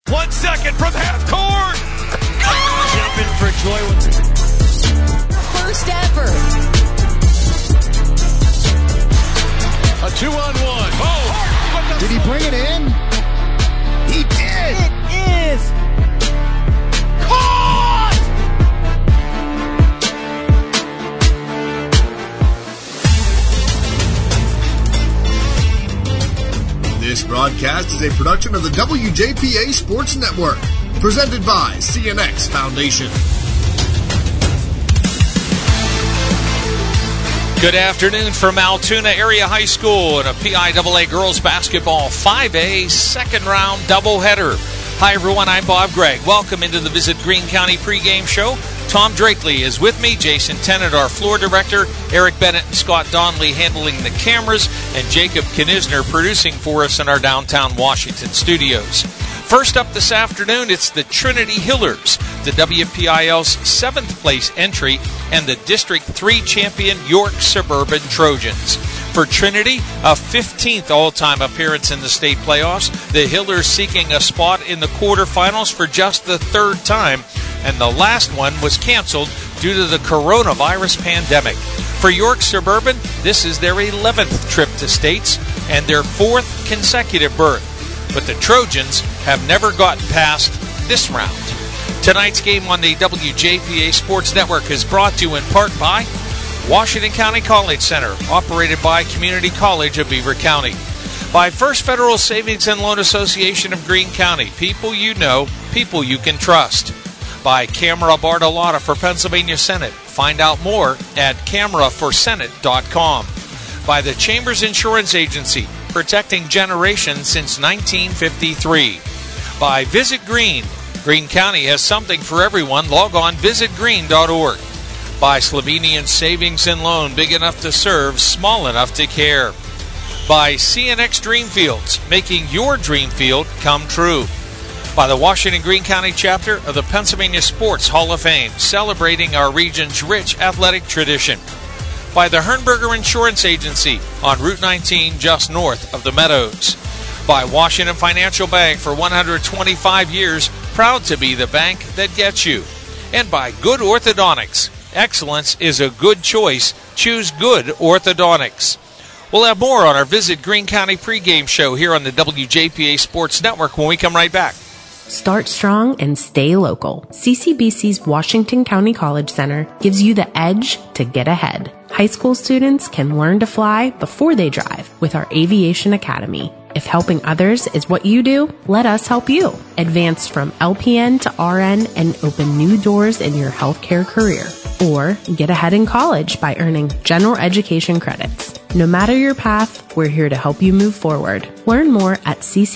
1 second from half court. Jumping for joy. First ever. A 2-on-1. Oh! Did he bring it in? He did! It is Caught! This broadcast is a production of the WJPA Sports Network, presented by CNX Foundation. Good afternoon from Altoona Area High School and a PIAA Girls Basketball 5A second round doubleheader. Hi everyone, I'm Bob Gregg. Welcome into the Visit Greene County pregame show. Tom Drakely is with me, Jason Tennant, our floor director, Eric Bennett and Scott Donnelly handling the cameras, and Jacob Knisner producing for us in our downtown Washington studios. First up this afternoon, it's the Trinity Hillers, the WPIL's 7th place entry, and the District 3 champion York Suburban Trojans. For Trinity, a 15th all-time appearance in the state playoffs, the Hillers seeking a spot in the quarterfinals for just the third time, and the last one was canceled due to the coronavirus pandemic. For York Suburban, this is their 11th trip to states and their 4th consecutive berth. But the Trojans have never gotten past this round. Tonight's game on the WJPA Sports Network is brought to you in part by Washington County College Center, operated by Community College of Beaver County. By First Federal Savings and Loan Association of Greene County, people you know, people you can trust. By Camera Bartolotta for Pennsylvania Senate. Find out more at cameraforsenate.com. By the Chambers Insurance Agency, protecting generations since 1953. By Visit Greene. Greene County has something for everyone. Log on visitgreene.org. By Slovenian Savings and Loan, big enough to serve, small enough to care. By CNX Dreamfields, making your dream field come true. By the Washington Greene County chapter of the Pennsylvania Sports Hall of Fame, celebrating our region's rich athletic tradition. By the Hernberger Insurance Agency on Route 19 just north of the Meadows. By Washington Financial Bank for 125 years, proud to be the bank that gets you. And by Good Orthodontics. Excellence is a good choice. Choose Good Orthodontics. We'll have more on our Visit Greene County pregame show here on the WJPA Sports Network when we come right back. Start strong and stay local. CCBC's Washington County College Center gives you the edge to get ahead. High school students can learn to fly before they drive with our Aviation Academy. If helping others is what you do, let us help you. Advance from LPN to RN and open new doors in your healthcare career. Or get ahead in college by earning general education credits. No matter your path, we're here to help you move forward. Learn more at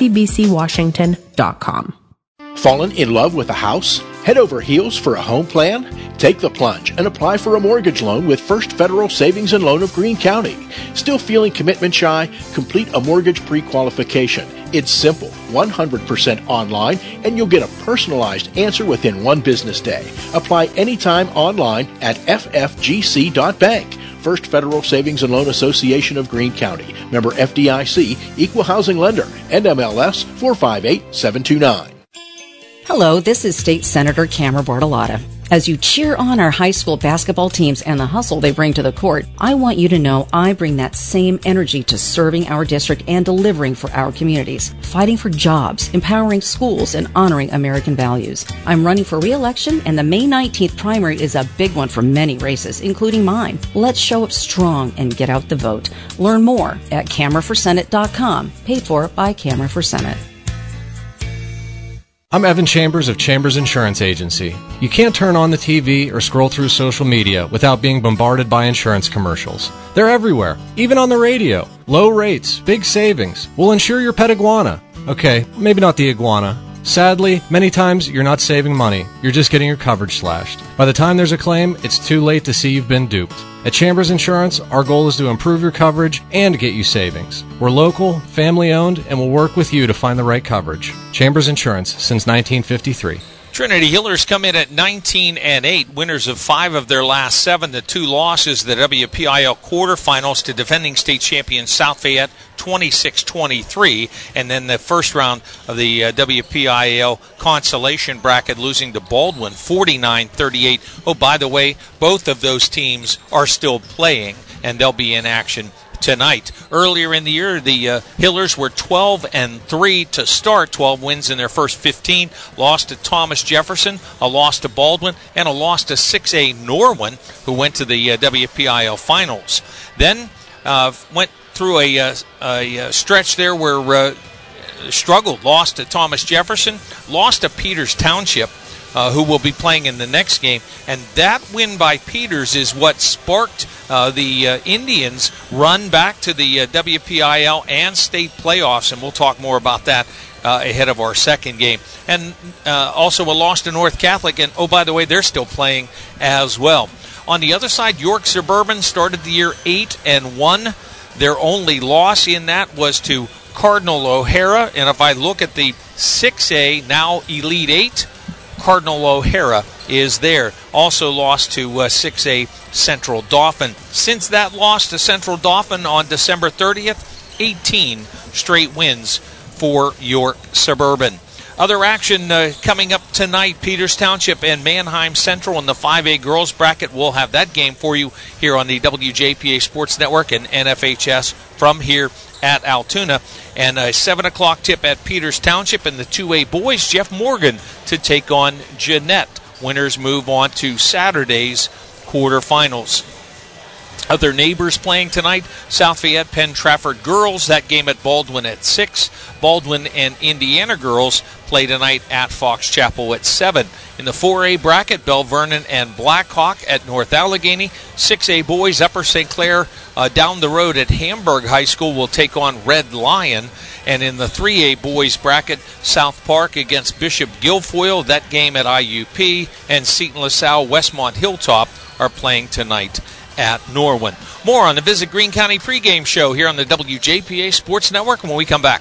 ccbcwashington.com. Fallen in love with a house? Head over heels for a home plan? Take the plunge and apply for a mortgage loan with First Federal Savings and Loan of Greene County. Still feeling commitment shy? Complete a mortgage pre-qualification. It's simple, 100% online, and you'll get a personalized answer within one business day. Apply anytime online at ffgc.bank. First Federal Savings and Loan Association of Greene County. Member FDIC, Equal Housing Lender, NMLS 458729. Hello, this is State Senator Camera Bartolotta. As you cheer on our high school basketball teams and the hustle they bring to the court, I want you to know I bring that same energy to serving our district and delivering for our communities, fighting for jobs, empowering schools, and honoring American values. I'm running for re-election, and the May 19th primary is a big one for many races, including mine. Let's show up strong and get out the vote. Learn more at cameraforsenate.com, paid for by Camera for Senate. I'm Evan Chambers of Chambers Insurance Agency. You can't turn on the TV or scroll through social media without being bombarded by insurance commercials. They're everywhere, even on the radio. Low rates, big savings. We'll insure your pet iguana. Okay, maybe not the iguana. Sadly, many times you're not saving money. You're just getting your coverage slashed. By the time there's a claim, it's too late to see you've been duped. At Chambers Insurance, our goal is to improve your coverage and get you savings. We're local, family-owned, and we'll work with you to find the right coverage. Chambers Insurance since 1953. Trinity Hillers come in at 19-8, winners of 5 of their last 7. The 2 losses, the WPIL quarterfinals to defending state champion South Fayette 26-23, and then the first round of the WPIL consolation bracket losing to Baldwin 49-38. Oh, by the way, both of those teams are still playing, and they'll be in action tonight. Earlier in the year, the Hillers were 12-3 to start, 12 wins in their first 15, lost to Thomas Jefferson, a loss to Baldwin, and a loss to 6A Norwin, who went to the WPIL finals. Then went through a stretch there where struggled, lost to Thomas Jefferson, lost to Peters Township, who will be playing in the next game. And that win by Peters is what sparked the Indians' run back to the WPIL and state playoffs, and we'll talk more about that ahead of our second game. And also a loss to North Catholic, and oh, by the way, they're still playing as well. On the other side, York Suburban started the year 8-1. Their only loss in that was to Cardinal O'Hara, and if I look at the 6A, now Elite 8, Cardinal O'Hara is there. Also lost to 6A Central Dauphin. Since that loss to Central Dauphin on December 30th, 18 straight wins for York Suburban. Other action coming up tonight, Peters Township and Manheim Central in the 5A girls bracket. We'll have that game for you here on the WJPA Sports Network and NFHS from here at Altoona. And a 7 o'clock tip at Peters Township in the 2A boys, Jeff Morgan to take on Jeanette. Winners move on to Saturday's quarterfinals. Other neighbors playing tonight, South Fayette Penn Trafford girls, that game at Baldwin at 6. Baldwin and Indiana girls play tonight at Fox Chapel at 7. In the 4A bracket, Bell Vernon and Blackhawk at North Allegheny. 6A boys, Upper St. Clair down the road at Hamburg High School will take on Red Lion. And in the 3A boys bracket, South Park against Bishop Guilfoyle, that game at IUP. And Seton LaSalle, Westmont Hilltop are playing tonight at Norwin. More on the Visit Greene County pregame show here on the WJPA Sports Network when we come back.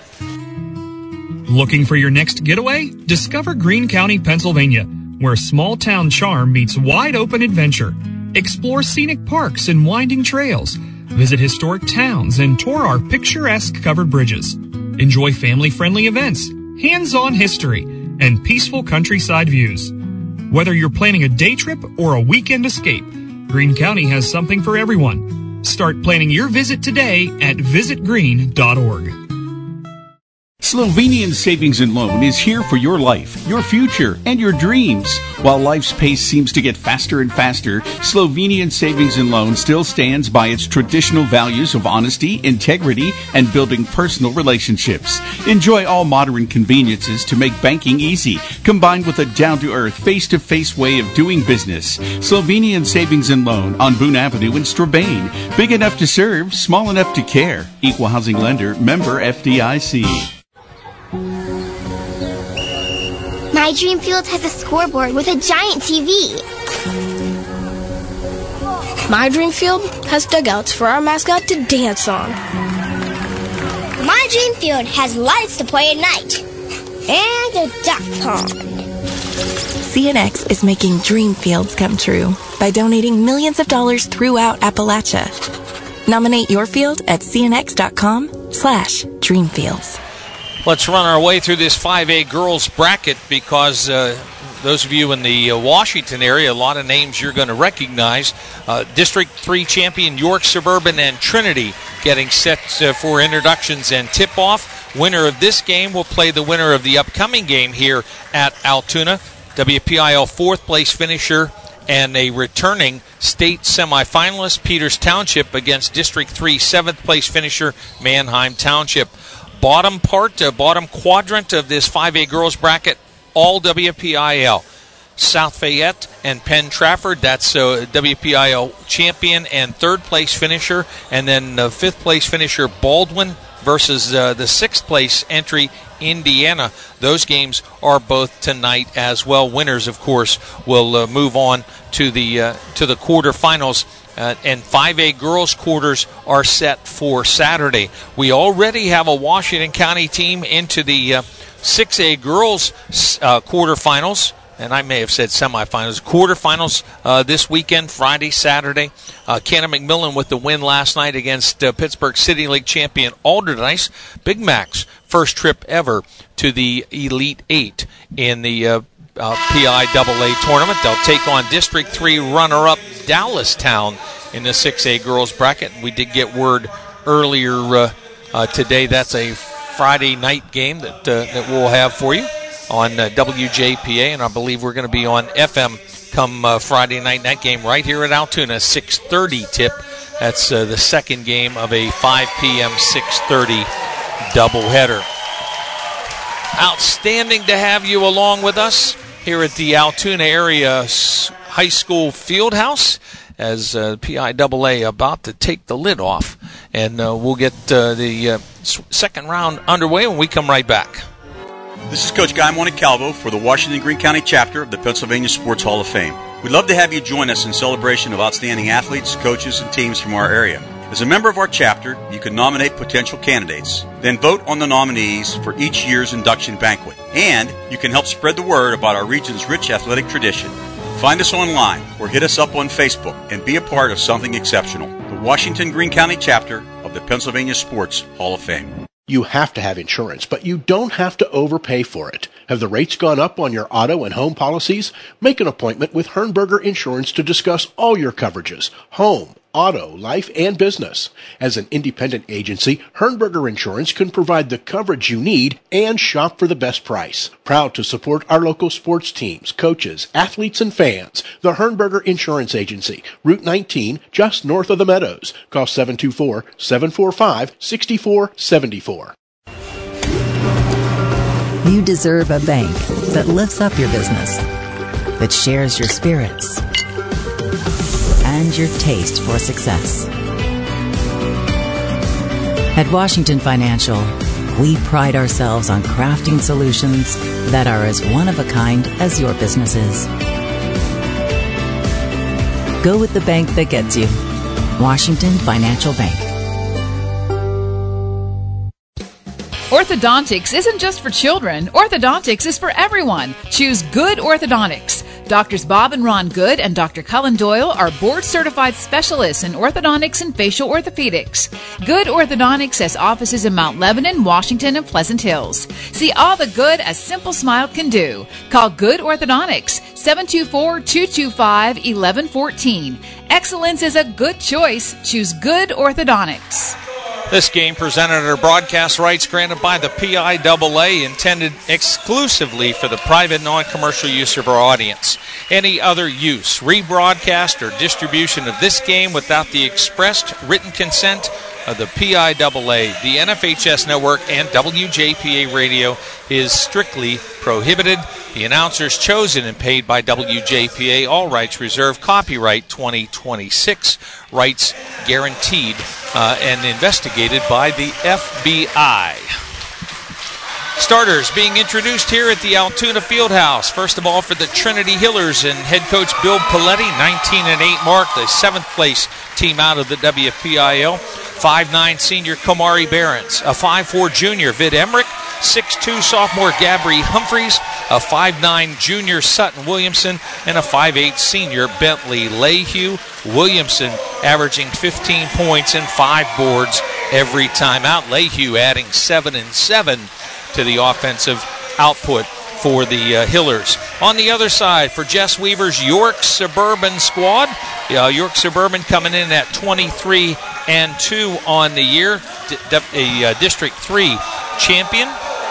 Looking for your next getaway? Discover Greene County, Pennsylvania, where small-town charm meets wide-open adventure. Explore scenic parks and winding trails. Visit historic towns and tour our picturesque covered bridges. Enjoy family-friendly events, hands-on history, and peaceful countryside views. Whether you're planning a day trip or a weekend escape, Greene County has something for everyone. Start planning your visit today at visitgreene.org. Slovenian Savings and Loan is here for your life, your future, and your dreams. While life's pace seems to get faster and faster, Slovenian Savings and Loan still stands by its traditional values of honesty, integrity, and building personal relationships. Enjoy all modern conveniences to make banking easy, combined with a down-to-earth, face-to-face way of doing business. Slovenian Savings and Loan on Boone Avenue in Strabane. Big enough to serve, small enough to care. Equal housing lender, member FDIC. My Dream Field has a scoreboard with a giant TV. My Dream Field has dugouts for our mascot to dance on. My Dream Field has lights to play at night. And a duck pond. CNX is making dream fields come true by donating millions of dollars throughout Appalachia. Nominate your field at cnx.com/dreamfields. Let's run our way through this 5A girls bracket because those of you in the Washington area, a lot of names you're going to recognize. District 3 champion York Suburban and Trinity getting set for introductions and tip-off. Winner of this game will play the winner of the upcoming game here at Altoona. WPIL 4th place finisher and a returning state semifinalist, Peters Township, against District 3 7th place finisher, Manheim Township. Bottom quadrant of this 5A girls bracket, all WPIL. South Fayette and Penn Trafford, that's WPIL champion and 3rd place finisher. And then 5th place finisher Baldwin versus the 6th place entry Indiana. Those games are both tonight as well. Winners, of course, will move on to the quarterfinals. And 5A girls quarters are set for Saturday. We already have a Washington County team into the 6A girls quarterfinals. and I may have said semifinals, quarterfinals this weekend, Friday, Saturday. Cannon McMillan with the win last night against Pittsburgh City League champion Alderdice. Big Mac's first trip ever to the Elite Eight in the PIAA tournament. They'll take on District 3 runner-up Dallastown in the 6A girls bracket. We did get word earlier today that's a Friday night game that we'll have for you on WJPA, and I believe we're going to be on FM come Friday night. That game right here at Altoona, 6:30 tip. That's the second game of a 5 p.m. 6:30 doubleheader. Outstanding to have you along with us here at the Altoona area high school field house as PIAA about to take the lid off. And we'll get the second round underway when we come right back. This is Coach Guy Montecalvo for the Washington Greene County chapter of the Pennsylvania Sports Hall of Fame. We'd love to have you join us in celebration of outstanding athletes, coaches, and teams from our area. As a member of our chapter, you can nominate potential candidates, then vote on the nominees for each year's induction banquet. And you can help spread the word about our region's rich athletic tradition. Find us online or hit us up on Facebook and be a part of something exceptional. The Washington Greene County chapter of the Pennsylvania Sports Hall of Fame. You have to have insurance, but you don't have to overpay for it. Have the rates gone up on your auto and home policies? Make an appointment with Hernberger Insurance to discuss all your coverages: home, auto, life, and business. As an independent agency, Hernberger Insurance can provide the coverage you need and shop for the best price. Proud to support our local sports teams, coaches, athletes, and fans. The Hernberger Insurance Agency, Route 19, just north of the Meadows. Call 724-745-6474. You deserve a bank that lifts up your business, that shares your spirits and your taste for success. At Washington Financial, we pride ourselves on crafting solutions that are as one of a kind as your business is. Go with the bank that gets you. Washington Financial Bank. Orthodontics isn't just for children. Orthodontics is for everyone. Choose Good Orthodontics. Doctors Bob and Ron Good and Dr. Cullen Doyle are board-certified specialists in orthodontics and facial orthopedics. Good Orthodontics has offices in Mount Lebanon, Washington, and Pleasant Hills. See all the good a simple smile can do. Call Good Orthodontics, 724-225-1114. Excellence is a good choice. Choose Good Orthodontics. This game presented under broadcast rights granted by the PIAA, intended exclusively for the private non-commercial use of our audience. Any other use, rebroadcast, or distribution of this game without the expressed written consent of the PIAA, the NFHS Network, and WJPA Radio is strictly prohibited. The announcers chosen and paid by WJPA, all rights reserved, copyright 2026, rights guaranteed and investigated by the FBI. Starters being introduced here at the Altoona Fieldhouse. First of all, for the Trinity Hillers and head coach Bill Paletti, 19-8 mark, the 7th place team out of the WPIL. 5'9" senior Komari Behrens, a 5'4" junior Vid Emmerich, 6'2" sophomore Gabri Humphreys, a 5'9" junior Sutton Williamson, and a 5'8" senior Bentley Lehue. Williamson averaging 15 points and 5 boards every time out. Lehue adding 7 and 7 to the offensive output for the Hillers. On the other side, for Jess Weaver's York Suburban squad, York Suburban coming in at 23-2 on the year, a District 3 champion.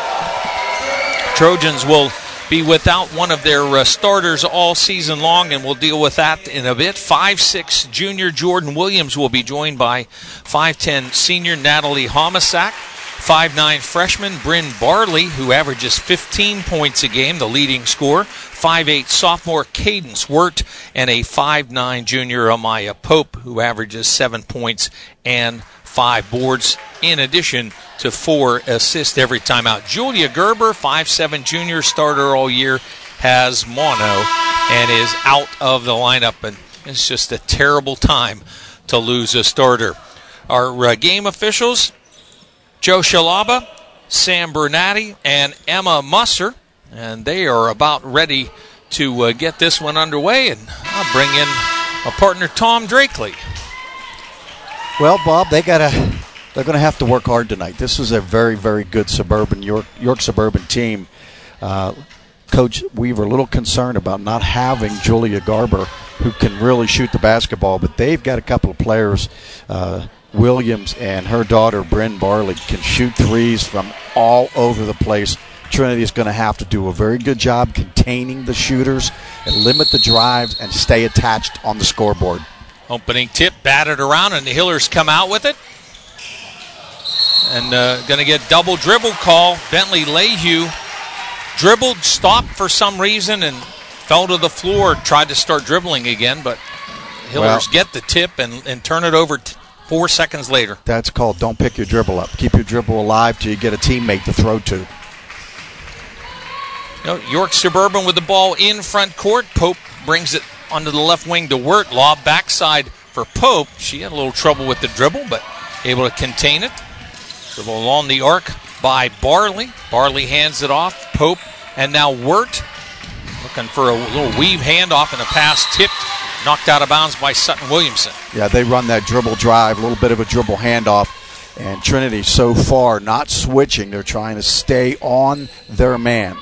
Trojans will be without one of their starters all season long, and we'll deal with that in a bit. 5'6" junior Jordan Williams will be joined by 5'10" senior Natalie Homisak. 5'9" freshman Bryn Barley, who averages 15 points a game, the leading scorer. 5'8" sophomore Cadence Wirt, and a 5'9" junior Amaya Pope, who averages 7 points and 5 boards, in addition to 4 assists every time out. Julia Gerber, 5'7" junior, starter all year, has mono and is out of the lineup, and it's just a terrible time to lose a starter. Our game officials: Joe Shalaba, Sam Bernatti, and Emma Musser, and they are about ready to get this one underway, and I'll bring in my partner Tom Drakely. Well, Bob, they're going to have to work hard tonight. This is a very, very good York Suburban team. Coach, we were a little concerned about not having Julia Garber, who can really shoot the basketball, but they've got a couple of players. Williams and her daughter, Bryn Barley, can shoot threes from all over the place. Trinity is going to have to do a very good job containing the shooters and limit the drives and stay attached on the scoreboard. Opening tip, batted around, and the Hillers come out with it. And going to get double dribble call. Bentley Lehue dribbled, stopped for some reason, and fell to the floor, tried to start dribbling again, but Hillers get the tip and turn it over 4 seconds later. That's called don't pick your dribble up. Keep your dribble alive till you get a teammate to throw to. York Suburban with the ball in front court. Pope brings it onto the left wing to Wirt. Lob backside for Pope. She had a little trouble with the dribble, but able to contain it. Dribble along the arc by Barley. Barley hands it off. Pope and now Wirt looking for a little weave handoff, and a pass tipped, knocked out of bounds by Sutton Williamson. Yeah, they run that dribble drive, a little bit of a dribble handoff, and Trinity so far not switching. They're trying to stay on their man.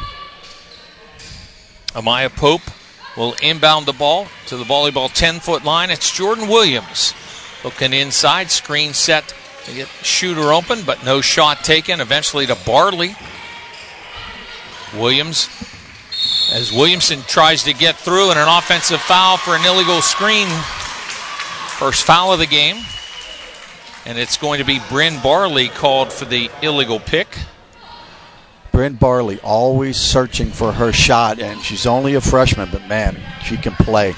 Amaya Pope will inbound the ball to the volleyball 10-foot line. It's Jordan Williams looking inside, screen set to get shooter open, but no shot taken. Eventually to Barley. Williams, as Williamson tries to get through, and an offensive foul for an illegal screen. First foul of the game. And it's going to be Bryn Barley called for the illegal pick. Bryn Barley always searching for her shot, and she's only a freshman, but man, she can play.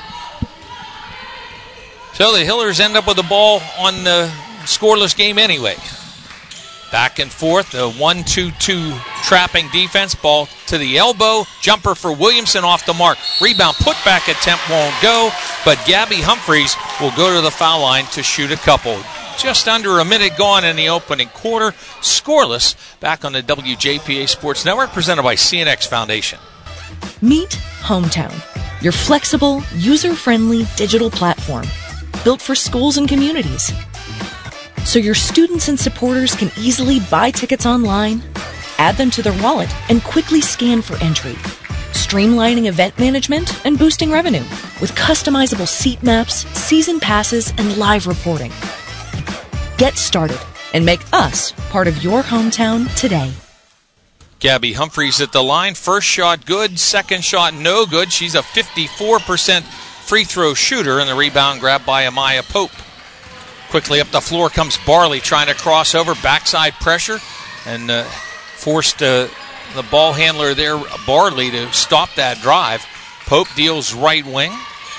So the Hillers end up with the ball on the scoreless game anyway. Back and forth, a 1-2-2 trapping defense. Ball to the elbow. Jumper for Williamson off the mark. Rebound, putback attempt won't go, but Gabby Humphreys will go to the foul line to shoot a couple. Just under a minute gone in the opening quarter. Scoreless back on the WJPA Sports Network, presented by CNX Foundation. Meet Hometown, your flexible, user-friendly digital platform built for schools and communities. So your students and supporters can easily buy tickets online, add them to their wallet, and quickly scan for entry. Streamlining event management and boosting revenue with customizable seat maps, season passes, and live reporting. Get started and make us part of your hometown today. Gabby Humphreys at the line. First shot good, second shot no good. She's a 54% free throw shooter, and the rebound grabbed by Amaya Pope. Quickly up the floor comes Barley trying to cross over, backside pressure, and forced the ball handler there, Barley, to stop that drive. Pope deals right wing.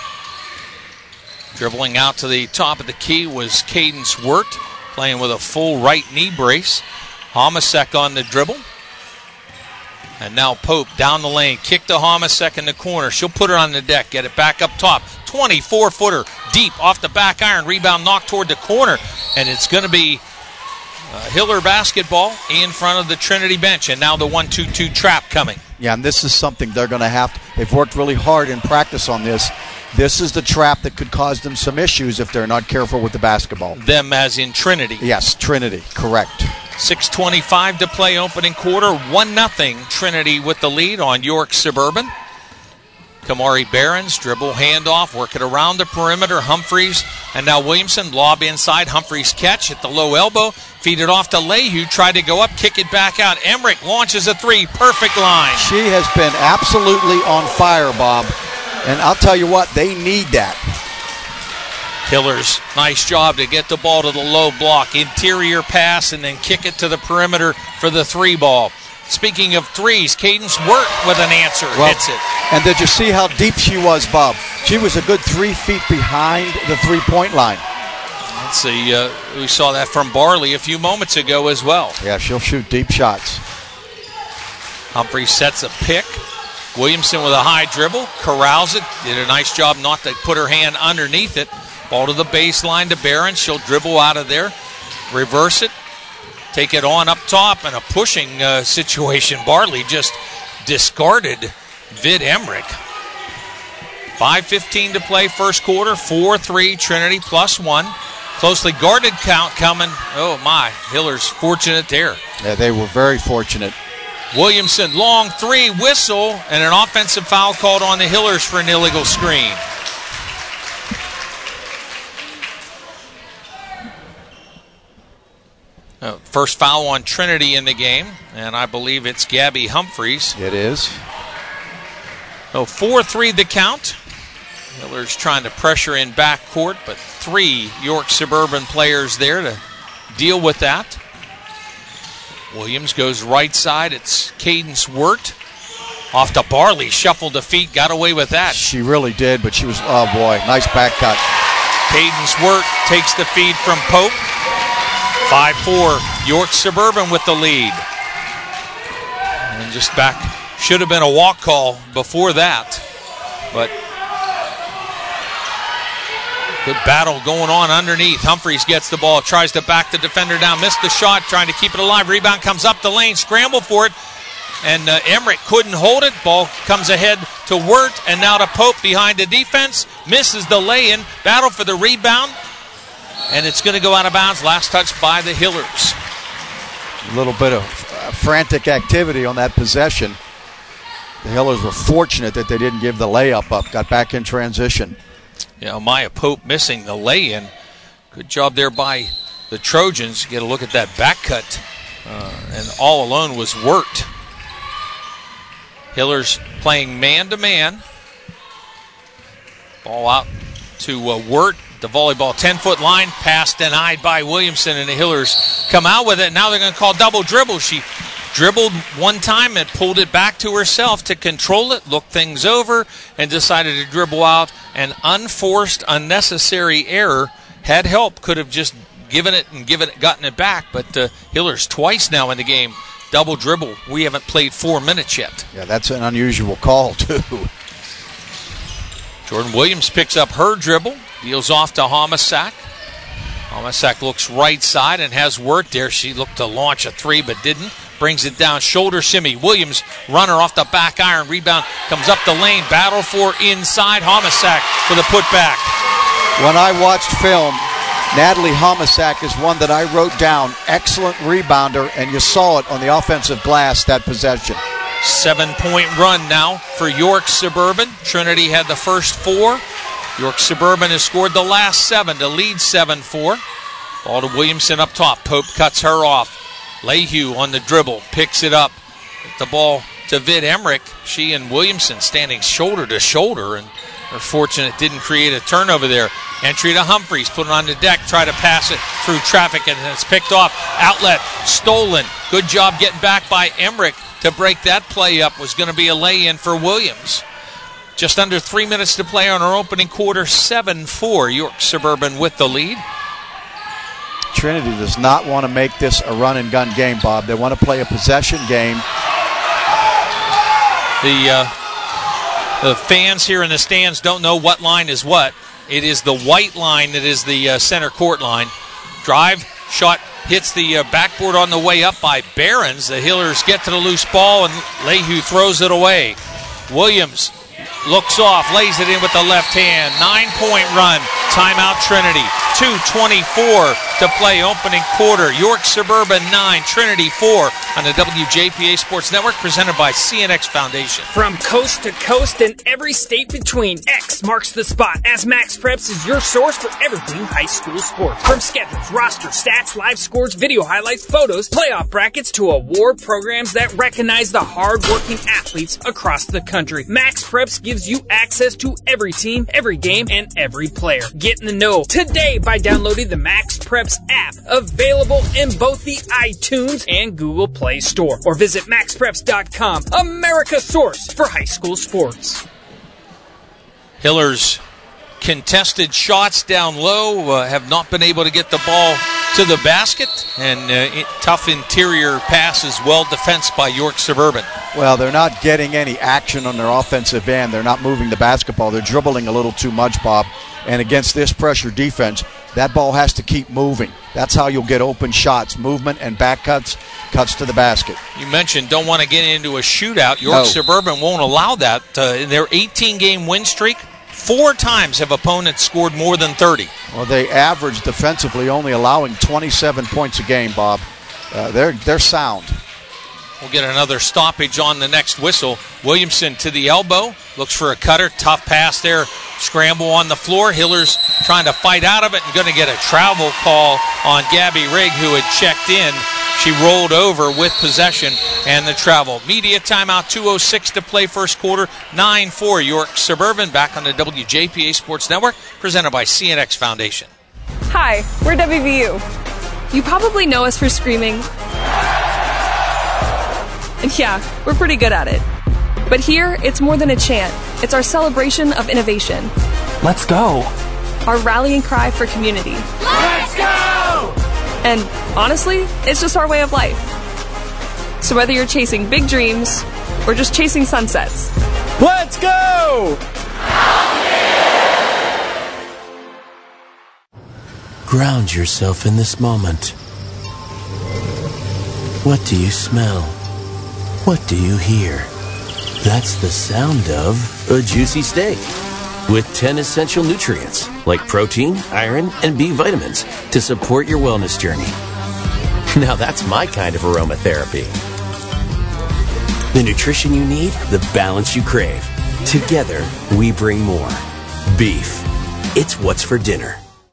Dribbling out to the top of the key was Cadence Wirt, playing with a full right knee brace. Homosek on the dribble. And now Pope down the lane. Kick to Homosek in the corner. She'll put her on the deck. Get it back up top. 24-footer deep off the back iron. Rebound knocked toward the corner. And it's going to be Hiller basketball in front of the Trinity bench. And now the 1-2-2 trap coming. Yeah, and this is something they're going to have to. They've worked really hard in practice on this. This is the trap that could cause them some issues if they're not careful with the basketball. Them as in Trinity. Yes, Trinity, correct. 6:25 to play opening quarter. 1-0 Trinity with the lead on York Suburban. Kamari Behrens, dribble handoff, work it around the perimeter. Humphreys, and now Williamson, lob inside. Humphreys catch at the low elbow. Feed it off to Lehue, tried to go up, kick it back out. Emmerich launches a three, perfect line. She has been absolutely on fire, Bob. And I'll tell you what, they need that. Hillers, nice job to get the ball to the low block. Interior pass and then kick it to the perimeter for the three ball. Speaking of threes, Cadence Wirt with an answer, hits it. And did you see how deep she was, Bob? She was a good 3 feet behind the three-point line. Let's see, we saw that from Barley a few moments ago as well. Yeah, she'll shoot deep shots. Humphrey sets a pick. Williamson with a high dribble, corrals it, did a nice job not to put her hand underneath it. Ball to the baseline to Barron. She'll dribble out of there, reverse it, take it on up top, and a pushing situation. Barley just discarded Vid Emmerich. 5:15 to play first quarter. 4-3 Trinity +1. Closely guarded count coming. Oh, my. Hillers fortunate there. Yeah, they were very fortunate. Williamson, long three, whistle, and an offensive foul called on the Hillers for an illegal screen. First foul on Trinity in the game, and I believe it's Gabby Humphreys. It is. So 4-3 the count. Hillers trying to pressure in backcourt, but 3 York Suburban players there to deal with that. Williams goes right side. It's Cadence Wirt. Off to Barley. Shuffled the feet. Got away with that. She really did, but she was, oh boy, nice back cut. Cadence Wirt takes the feed from Pope. 5-4. York Suburban with the lead. And just back. Should have been a walk call before that. But good battle going on underneath. Humphreys gets the ball, tries to back the defender down, missed the shot, trying to keep it alive. Rebound comes up the lane, scramble for it, and Emmerich couldn't hold it. Ball comes ahead to Wirt, and now to Pope behind the defense. Misses the lay-in, battle for the rebound, and it's going to go out of bounds. Last touch by the Hillers. A little bit of frantic activity on that possession. The Hillers were fortunate that they didn't give the layup up, got back in transition. Yeah, Maya Pope missing the lay-in. Good job there by the Trojans. Get a look at that back cut. And all alone was Wirt. Hillers playing man-to-man. Ball out to Wirt. The volleyball 10-foot line. Pass denied by Williamson, and the Hillers come out with it. Now they're going to call double dribble. She dribbled one time and pulled it back to herself to control it, look things over, and decided to dribble out. An unforced, unnecessary error. Had help, could have just given it and gotten it back, but Hillers twice now in the game. Double dribble. We haven't played 4 minutes yet. Yeah, that's an unusual call, too. Jordan Williams picks up her dribble, deals off to Homisak. Homisak looks right side and has Wirt there. She looked to launch a three, but didn't. Brings it down, shoulder shimmy. Williams, runner off the back iron. Rebound comes up the lane. Battle for inside. Homisak for the putback. When I watched film, Natalie Homisak is one that I wrote down. Excellent rebounder, and you saw it on the offensive glass, that possession. 7-point run now for York Suburban. Trinity had the first 4. York Suburban has scored the last 7 to lead 7-4. Ball to Williamson up top. Pope cuts her off. Lehue on the dribble, picks it up. The ball to Vid Emmerich. She and Williamson standing shoulder to shoulder, and are fortunate didn't create a turnover there. Entry to Humphreys, put it on the deck, try to pass it through traffic, and it's picked off. Outlet, stolen. Good job getting back by Emmerich to break that play up. Was going to be a lay-in for Williams. Just under 3 minutes to play on our opening quarter. 7-4, York Suburban with the lead. Trinity does not want to make this a run-and-gun game, Bob. They want to play a possession game. The fans here in the stands don't know what line is what. It is the white line that is the center court line. Drive, shot, hits the backboard on the way up by Behrens. The Hillers get to the loose ball, and Lehue throws it away. Williams looks off, lays it in with the left hand. 9-point run. Timeout Trinity. 2:24 to play opening quarter. York Suburban 9, Trinity 4 on the WJPA Sports Network, presented by CNX Foundation. From coast to coast and every state between, X marks the spot as Max Preps is your source for everything high school sports. From schedules, roster, stats, live scores, video highlights, photos, playoff brackets, to award programs that recognize the hard-working athletes across the country. Max Preps gives you access to every team, every game, and every player. Get in the know today by downloading the Max Preps app, available in both the iTunes and Google Play Store, or visit maxpreps.com, America's source for high school sports. Hillers contested shots down low, have not been able to get the ball to the basket, and tough interior passes, well defensed by York Suburban. Well, they're not getting any action on their offensive end. They're not moving the basketball. They're dribbling a little too much, Bob. And against this pressure defense, that ball has to keep moving. That's how you'll get open shots. Movement and back cuts to the basket. You mentioned don't want to get into a shootout. York Suburban won't allow that. In their 18-game win streak, 4 times have opponents scored more than 30. Well, they average defensively only allowing 27 points a game, Bob. They're sound. We'll get another stoppage on the next whistle. Williamson to the elbow. Looks for a cutter. Tough pass there. Scramble on the floor. Hiller's trying to fight out of it and going to get a travel call on Gabby Rigg, who had checked in. She rolled over with possession and the travel. Media timeout, 2:06 to play first quarter. 9-4 York Suburban back on the WJPA Sports Network, presented by CNX Foundation. Hi, we're WVU. You probably know us for screaming. And yeah, we're pretty good at it. But here, it's more than a chant. It's our celebration of innovation. Let's go. Our rallying cry for community. Let's go! And honestly, it's just our way of life. So whether you're chasing big dreams or just chasing sunsets, let's go! Ground yourself in this moment. What do you smell? What do you hear? That's the sound of a juicy steak with 10 essential nutrients like protein, iron, and B vitamins to support your wellness journey. Now that's my kind of aromatherapy. The nutrition you need, the balance you crave. Together, we bring more. Beef. It's what's for dinner.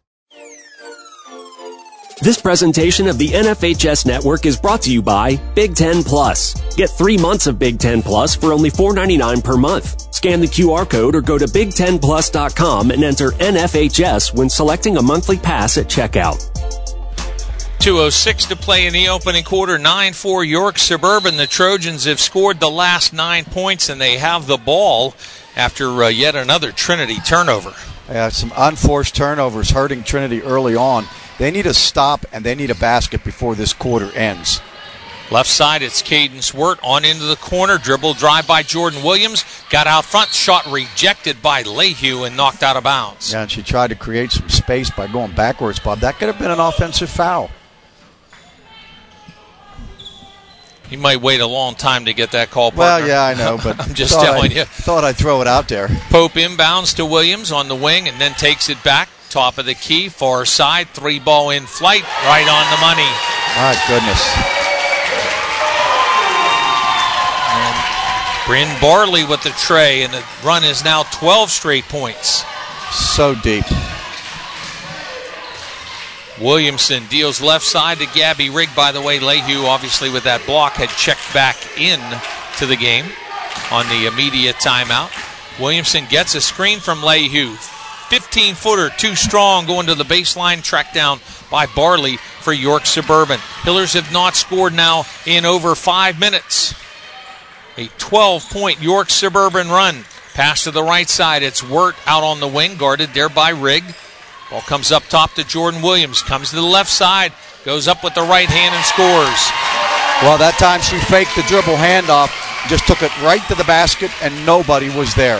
This presentation of the NFHS Network is brought to you by Big Ten Plus. Get 3 months of Big Ten Plus for only $4.99 per month. Scan the QR code or go to big10plus.com and enter NFHS when selecting a monthly pass at checkout. 2:06 to play in the opening quarter. 9-4 York Suburban. The Trojans have scored the last 9 points, and they have the ball after yet another Trinity turnover. Yeah, some unforced turnovers hurting Trinity early on. They need a stop, and they need a basket before this quarter ends. Left side, it's Caden Swert on into the corner. Dribble drive by Jordan Williams. Got out front. Shot rejected by Lehue and knocked out of bounds. Yeah, and she tried to create some space by going backwards, Bob. That could have been an offensive foul. He might wait a long time to get that call, partner. Well, yeah, I know, but I'm just telling you. Thought I'd throw it out there. Pope inbounds to Williams on the wing and then takes it back. Top of the key, far side, 3-ball in flight, right on the money. My goodness. And Bryn Barley with the tray, and the run is now 12 straight points. So deep. Williamson deals left side to Gabby Rigg. By the way, Lehue, obviously with that block, had checked back in to the game on the immediate timeout. Williamson gets a screen from Lehue. 15-footer, too strong, going to the baseline, tracked down by Barley for York Suburban. Hillers have not scored now in over 5 minutes. A 12-point York Suburban run. Pass to the right side. It's Wirt out on the wing, guarded there by Rigg. Ball comes up top to Jordan Williams. Comes to the left side, goes up with the right hand and scores. Well, that time she faked the dribble handoff, just took it right to the basket, and nobody was there.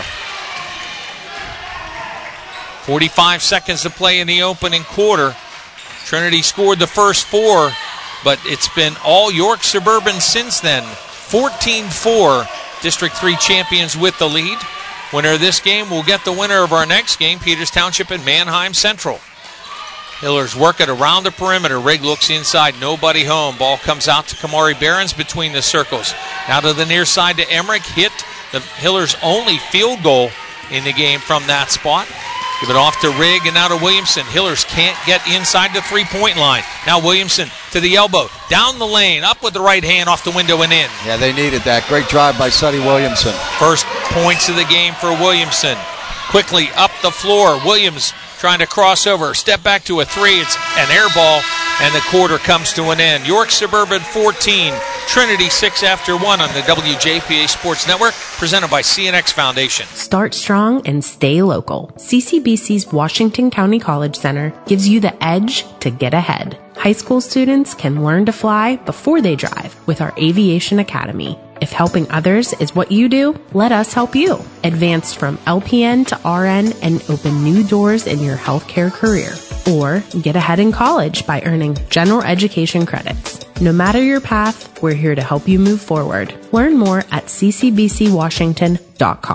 45 seconds to play in the opening quarter. Trinity scored the first 4, but it's been all York Suburban since then. 14-4, District 3 champions with the lead. Winner of this game will get the winner of our next game, Peters Township and Manheim Central. Hillers work it around the perimeter. Rigg looks inside, nobody home. Ball comes out to Kamari Behrens between the circles. Now to the near side to Emmerich. Hit the Hillers' only field goal in the game from that spot. Give it off to Rigg and now to Williamson. Hillers can't get inside the three-point line. Now Williamson to the elbow. Down the lane. Up with the right hand off the window and in. Yeah, they needed that. Great drive by Sonny Williamson. First points of the game for Williamson. Quickly up the floor. Williams trying to cross over. Step back to a 3. It's an air ball, and the quarter comes to an end. York Suburban 14, Trinity 6 after 1 on the WJPA Sports Network, presented by CNX Foundation. Start strong and stay local. CCBC's Washington County College Center gives you the edge to get ahead. High school students can learn to fly before they drive with our Aviation Academy. If helping others is what you do, let us help you. Advance from LPN to RN and open new doors in your healthcare career. Or get ahead in college by earning general education credits. No matter your path, we're here to help you move forward. Learn more at ccbcwashington.com.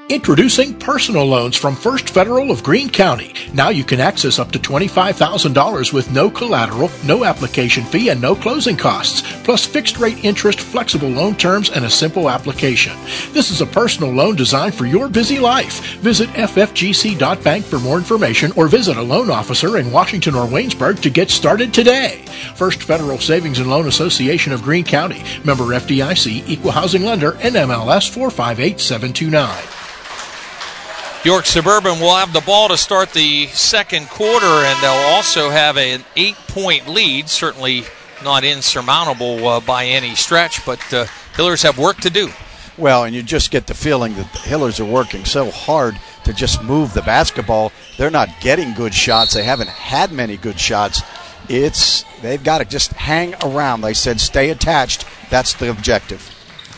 Introducing personal loans from First Federal of Greene County. Now you can access up to $25,000 with no collateral, no application fee, and no closing costs, plus fixed rate interest, flexible loan terms, and a simple application. This is a personal loan designed for your busy life. Visit ffgc.bank for more information or visit a loan officer in Washington or Waynesburg to get started today. First Federal Savings and Loan Association of Greene County. Member FDIC, Equal Housing Lender, NMLS 458729. York Suburban will have the ball to start the second quarter, and they'll also have an 8-point lead. Certainly not insurmountable by any stretch, but Hillers have work to do. Well, and you just get the feeling that the Hillers are working so hard to just move the basketball. They're not getting good shots. They haven't had many good shots. They've got to just hang around. They said stay attached. That's the objective.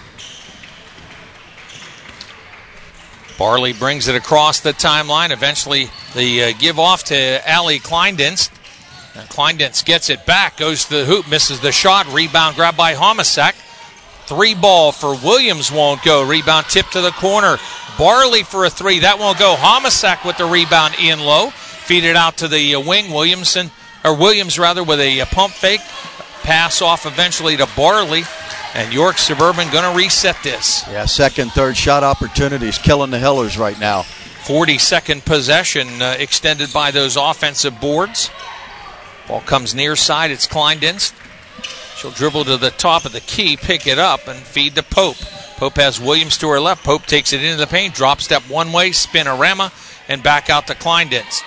Barley brings it across the timeline. Eventually, the give off to Allie Kleindienst. Kleindienst gets it back, goes to the hoop, misses the shot. Rebound grabbed by Homisak. 3-ball for Williams won't go. Rebound tip to the corner. Barley for a 3. That won't go. Homisak with the rebound in low. Feed it out to the wing. Williams with a pump fake. Pass off eventually to Barley. And York Suburban going to reset this. Yeah, second, third shot opportunities killing the Hillers right now. 42nd possession extended by those offensive boards. Ball comes near side. It's Kleindienst. She'll dribble to the top of the key, pick it up, and feed to Pope. Pope has Williams to her left. Pope takes it into the paint, drop step one way, spinorama, and back out to Kleindienst.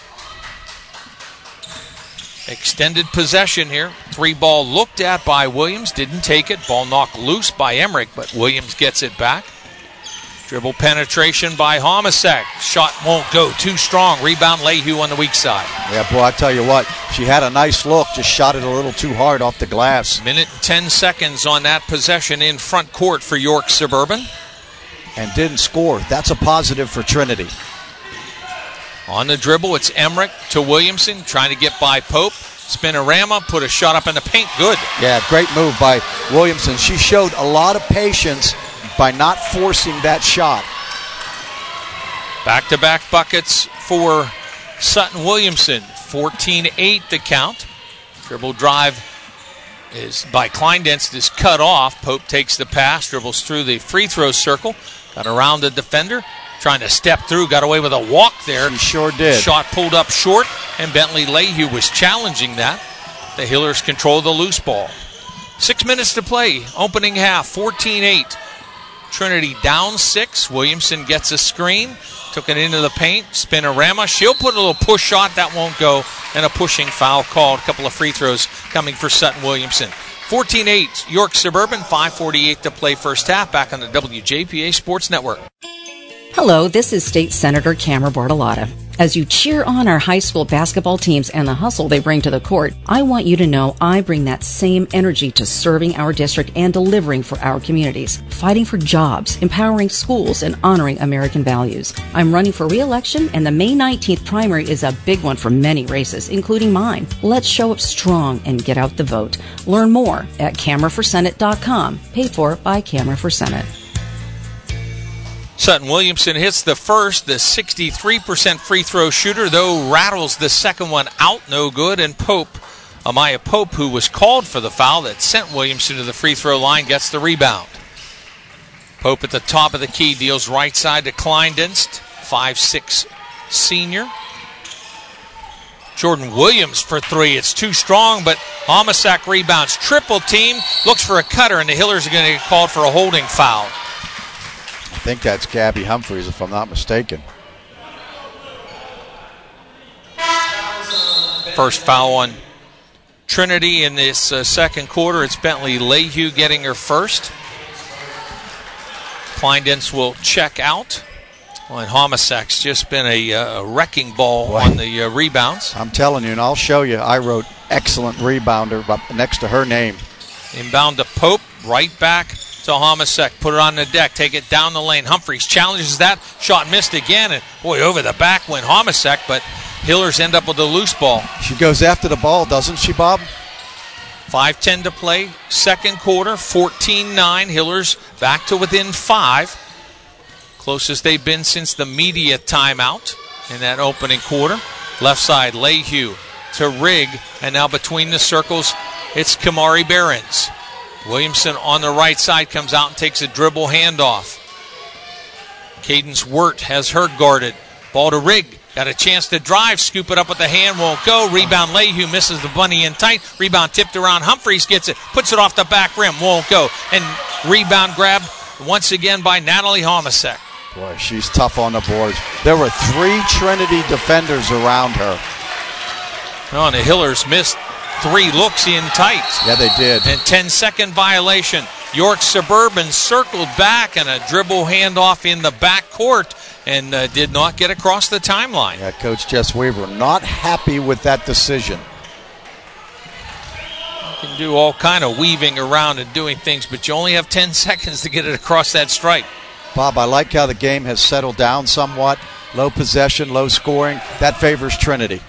Extended possession here. 3-ball looked at by Williams. Didn't take it. Ball knocked loose by Emmerich, but Williams gets it back. Dribble penetration by Homisak. Shot won't go. Too strong. Rebound Lehue on the weak side. Yeah, boy, I tell you what. She had a nice look. Just shot it a little too hard off the glass. Minute 10 seconds on that possession in front court for York Suburban. And didn't score. That's a positive for Trinity. On the dribble, it's Emmerich to Williamson, trying to get by Pope. Spinorama, put a shot up in the paint. Good. Yeah, great move by Williamson. She showed a lot of patience by not forcing that shot. Back-to-back buckets for Sutton Williamson. 14-8 the count. Dribble drive is by Kleindienst is cut off. Pope takes the pass, dribbles through the free throw circle. Got around the defender. Trying to step through, got away with a walk there. He sure did. Shot pulled up short, and Bentley Lehue was challenging that. The Hillers control the loose ball. 6 minutes to play, opening half, 14-8. Trinity down 6. Williamson gets a screen, took it into the paint, spinorama. She'll put a little push shot, that won't go, and a pushing foul called. A couple of free throws coming for Sutton Williamson. 14-8, York Suburban, 5:48 to play first half, back on the WJPA Sports Network. Hello, this is State Senator Camera Bartolotta. As you cheer on our high school basketball teams and the hustle they bring to the court, I want you to know I bring that same energy to serving our district and delivering for our communities, fighting for jobs, empowering schools, and honoring American values. I'm running for re-election, and the May 19th primary is a big one for many races, including mine. Let's show up strong and get out the vote. Learn more at cameraforsenate.com, paid for by Camera for Senate. Sutton Williamson hits the first, the 63% free throw shooter, though rattles the second one out, no good. And Amaya Pope, who was called for the foul that sent Williamson to the free throw line, gets the rebound. Pope at the top of the key deals right side to Kleindienst, 5'6" senior. Jordan Williams for 3. It's too strong, but Homisak rebounds. Triple team, looks for a cutter, and the Hillers are going to get called for a holding foul. I think that's Gabby Humphreys, if I'm not mistaken. First foul on Trinity in this second quarter. It's Bentley Lehue getting her first. Kleindienst will check out. Well, and Homisak's just been a wrecking ball on the rebounds. I'm telling you, and I'll show you, I wrote excellent rebounder next to her name. Inbound to Pope, right back to Homisak. Put it on the deck, take it down the lane. Humphreys challenges that, shot missed again, and boy, over the back went Homisak, but Hillers end up with a loose ball. She goes after the ball, doesn't she, Bob? 5:10 to play, second quarter, 14-9. Hillers back to within 5. Closest they've been since the media timeout in that opening quarter. Left side, Lehue to Rigg, and now between the circles, it's Kamari Behrens. Williamson on the right side comes out and takes a dribble handoff. Cadence Wirt has her guarded. Ball to Rigg. Got a chance to drive. Scoop it up with the hand. Won't go. Rebound Lehue misses the bunny in tight. Rebound tipped around. Humphreys gets it. Puts it off the back rim. Won't go. And rebound grab once again by Natalie Homicek. Boy, she's tough on the boards. There were 3 Trinity defenders around her. Oh, and the Hillers missed 3 looks in tight. Yeah, they did. And 10-second violation. York Suburban circled back and a dribble handoff in the back court and did not get across the timeline. Yeah, Coach Jess Weaver not happy with that decision. You can do all kind of weaving around and doing things, but you only have 10 seconds to get it across that stripe. Bob, I like how the game has settled down somewhat. Low possession, low scoring. That favors Trinity.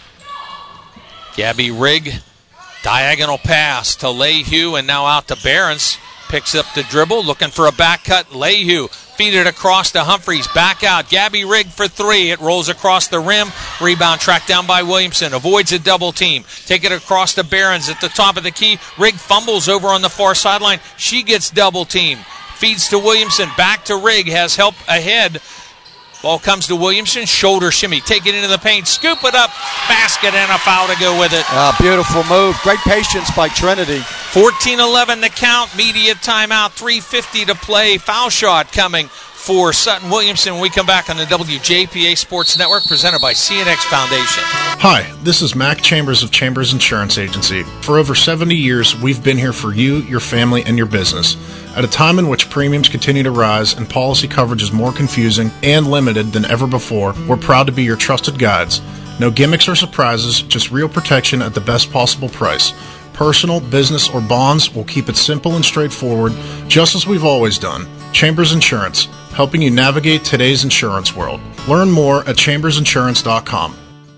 Gabby Rigg, diagonal pass to Lehue, and now out to Behrens. Picks up the dribble, looking for a back cut. Lehue feed it across to Humphreys. Back out. Gabby Rigg for 3. It rolls across the rim. Rebound tracked down by Williamson. Avoids a double team. Take it across to Behrens at the top of the key. Rigg fumbles over on the far sideline. She gets double teamed. Feeds to Williamson. Back to Rigg. Has help ahead. Ball comes to Williamson. Shoulder shimmy. Take it into the paint. Scoop it up. Basket and a foul to go with it. Beautiful move. Great patience by Trinity. 14-11 the count. Media timeout. 3:50 to play. Foul shot coming for Sutton Williamson. When we come back on the WJPA Sports Network, presented by CNX Foundation. Hi, this is Mac Chambers of Chambers Insurance Agency. For over 70 years, we've been here for you, your family, and your business. At a time in which premiums continue to rise and policy coverage is more confusing and limited than ever before, we're proud to be your trusted guides. No gimmicks or surprises, just real protection at the best possible price. Personal, business, or bonds, we'll keep it simple and straightforward, just as we've always done. Chambers Insurance, helping you navigate today's insurance world. Learn more at chambersinsurance.com.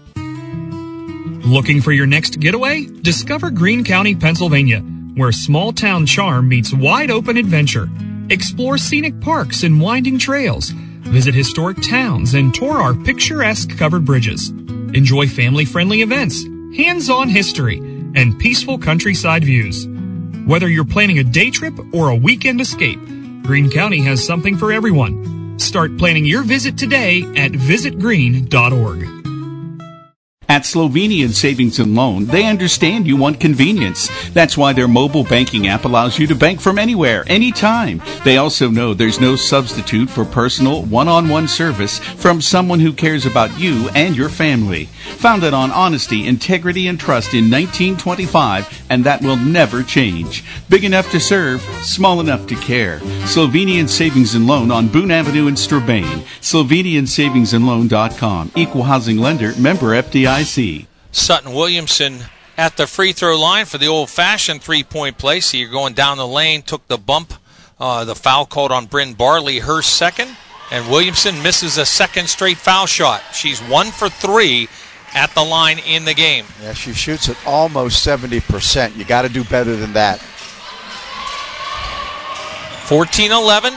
Looking for your next getaway? Discover Greene County, Pennsylvania, where small-town charm meets wide-open adventure. Explore scenic parks and winding trails. Visit historic towns and tour our picturesque covered bridges. Enjoy family-friendly events, hands-on history, and peaceful countryside views. Whether you're planning a day trip or a weekend escape, Greene County has something for everyone. Start planning your visit today at visitgreene.org. At Slovenian Savings and Loan, they understand you want convenience. That's why their mobile banking app allows you to bank from anywhere, anytime. They also know there's no substitute for personal, one-on-one service from someone who cares about you and your family. Founded on honesty, integrity, and trust in 1925, and that will never change. Big enough to serve, small enough to care. Slovenian Savings and Loan on Boone Avenue in Strabane. SlovenianSavingsandLoan.com. Equal housing lender, member FDIC. Sutton Williamson at the free throw line for the old-fashioned three-point play. So you're going down the lane, took the bump, the foul called on Bryn Barley, her second, and Williamson misses a second straight foul shot. She's 1 for 3 at the line in the game. Yeah, she shoots at almost 70%. You got to do better than that. 14-11.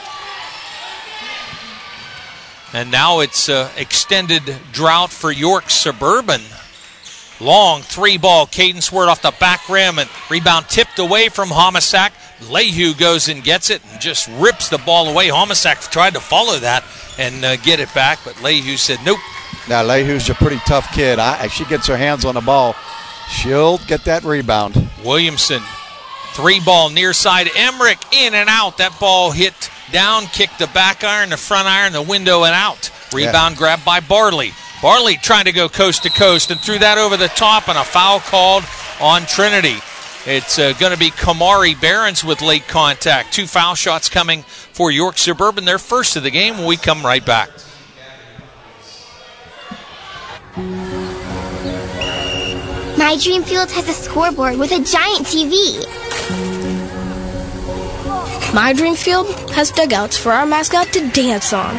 And now it's extended drought for York Suburban. Long 3-ball. Cadence Wirt off the back rim, and rebound tipped away from Homicek. Lehue goes and gets it and just rips the ball away. Homicek tried to follow that and get it back, but Lehue said nope. Now, Lehue's a pretty tough kid. If she gets her hands on the ball, she'll get that rebound. Williamson, 3-ball near side. Emmerich in and out. That ball hit down, kicked the back iron, the front iron, the window, and out. Rebound grabbed by Barley. Barley trying to go coast to coast and threw that over the top, and a foul called on Trinity. It's going to be Kamari Behrens with late contact. 2 foul shots coming for York Suburban, their first of the game. When we come right back. My Dream Field has a scoreboard with a giant TV. My Dream Field has dugouts for our mascot to dance on.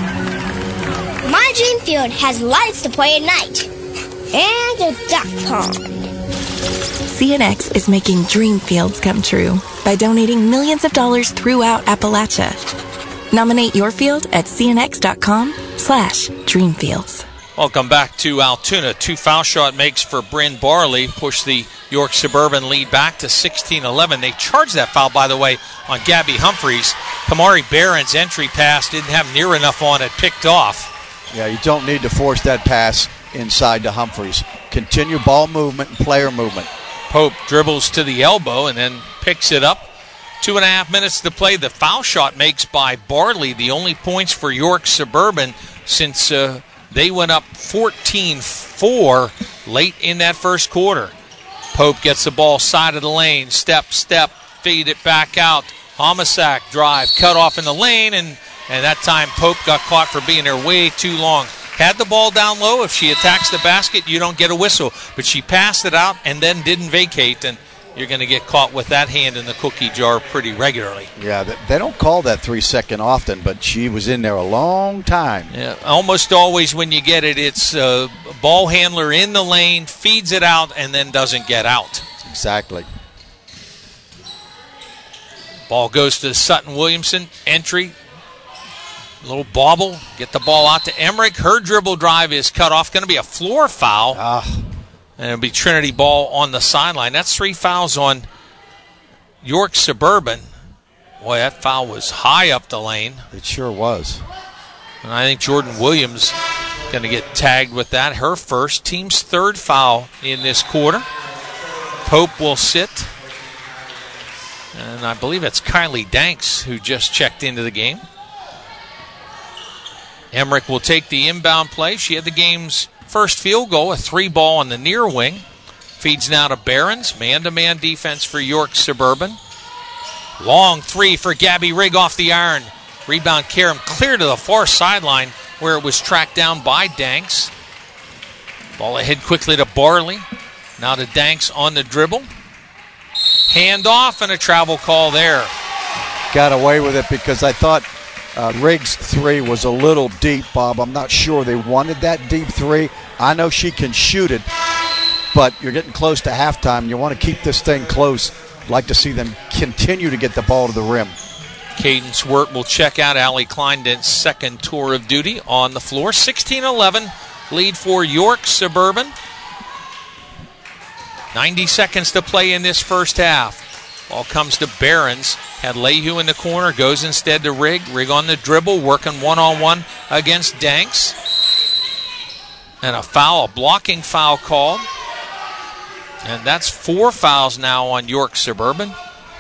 My Dream Field has lights to play at night. And a duck pond. CNX is making dream fields come true by donating millions of dollars throughout Appalachia. Nominate your field at cnx.com/dreamfields. Welcome back to Altoona. 2 foul shot makes for Bryn Barley. Push the York Suburban lead back to 16-11. They charged that foul, by the way, on Gabby Humphreys. Kamari Barron's entry pass didn't have near enough on it, picked off. Yeah, you don't need to force that pass inside to Humphreys. Continue ball movement and player movement. Pope dribbles to the elbow and then picks it up. 2.5 minutes to play. The foul shot makes by Barley. The only points for York Suburban since they went up 14-4 late in that first quarter. Pope gets the ball side of the lane. Step, feed it back out. Homisak drive, cut off in the lane, and that time Pope got caught for being there way too long. Had the ball down low. If she attacks the basket, you don't get a whistle. But she passed it out and then didn't vacate, and you're going to get caught with that hand in the cookie jar pretty regularly. Yeah, they don't call that 3-second often, but she was in there a long time. Yeah, almost always when you get it, it's a ball handler in the lane, feeds it out, and then doesn't get out. Exactly. Ball goes to Sutton Williamson. Entry. A little bobble. Get the ball out to Emmerich. Her dribble drive is cut off. Going to be a floor foul. And it'll be Trinity ball on the sideline. That's 3 fouls on York Suburban. Boy, that foul was high up the lane. It sure was. And I think Jordan Williams going to get tagged with that. Her first, team's 3rd foul in this quarter. Pope will sit. And I believe it's Kylie Danks who just checked into the game. Emmerich will take the inbound play. She had the game's first field goal, a 3-ball on the near wing. Feeds now to Barons. Man-to-man defense for York Suburban. Long 3 for Gabby Rigg off the iron. Rebound Karam clear to the far sideline where it was tracked down by Danks. Ball ahead quickly to Barley. Now to Danks on the dribble. Hand off and a travel call there. Got away with it because I thought Riggs' 3 was a little deep, Bob. I'm not sure they wanted that deep 3. I know she can shoot it, but you're getting close to halftime. You want to keep this thing close. I'd like to see them continue to get the ball to the rim. Cadence Wirt will check out Allie Kleindent's second tour of duty on the floor. 16-11 lead for York Suburban. 90 seconds to play in this first half. Ball comes to Barons. Had Lehue in the corner. Goes instead to Rigg. Rigg on the dribble. Working one-on-one against Danks. And a foul, a blocking foul called. And that's 4 fouls now on York Suburban.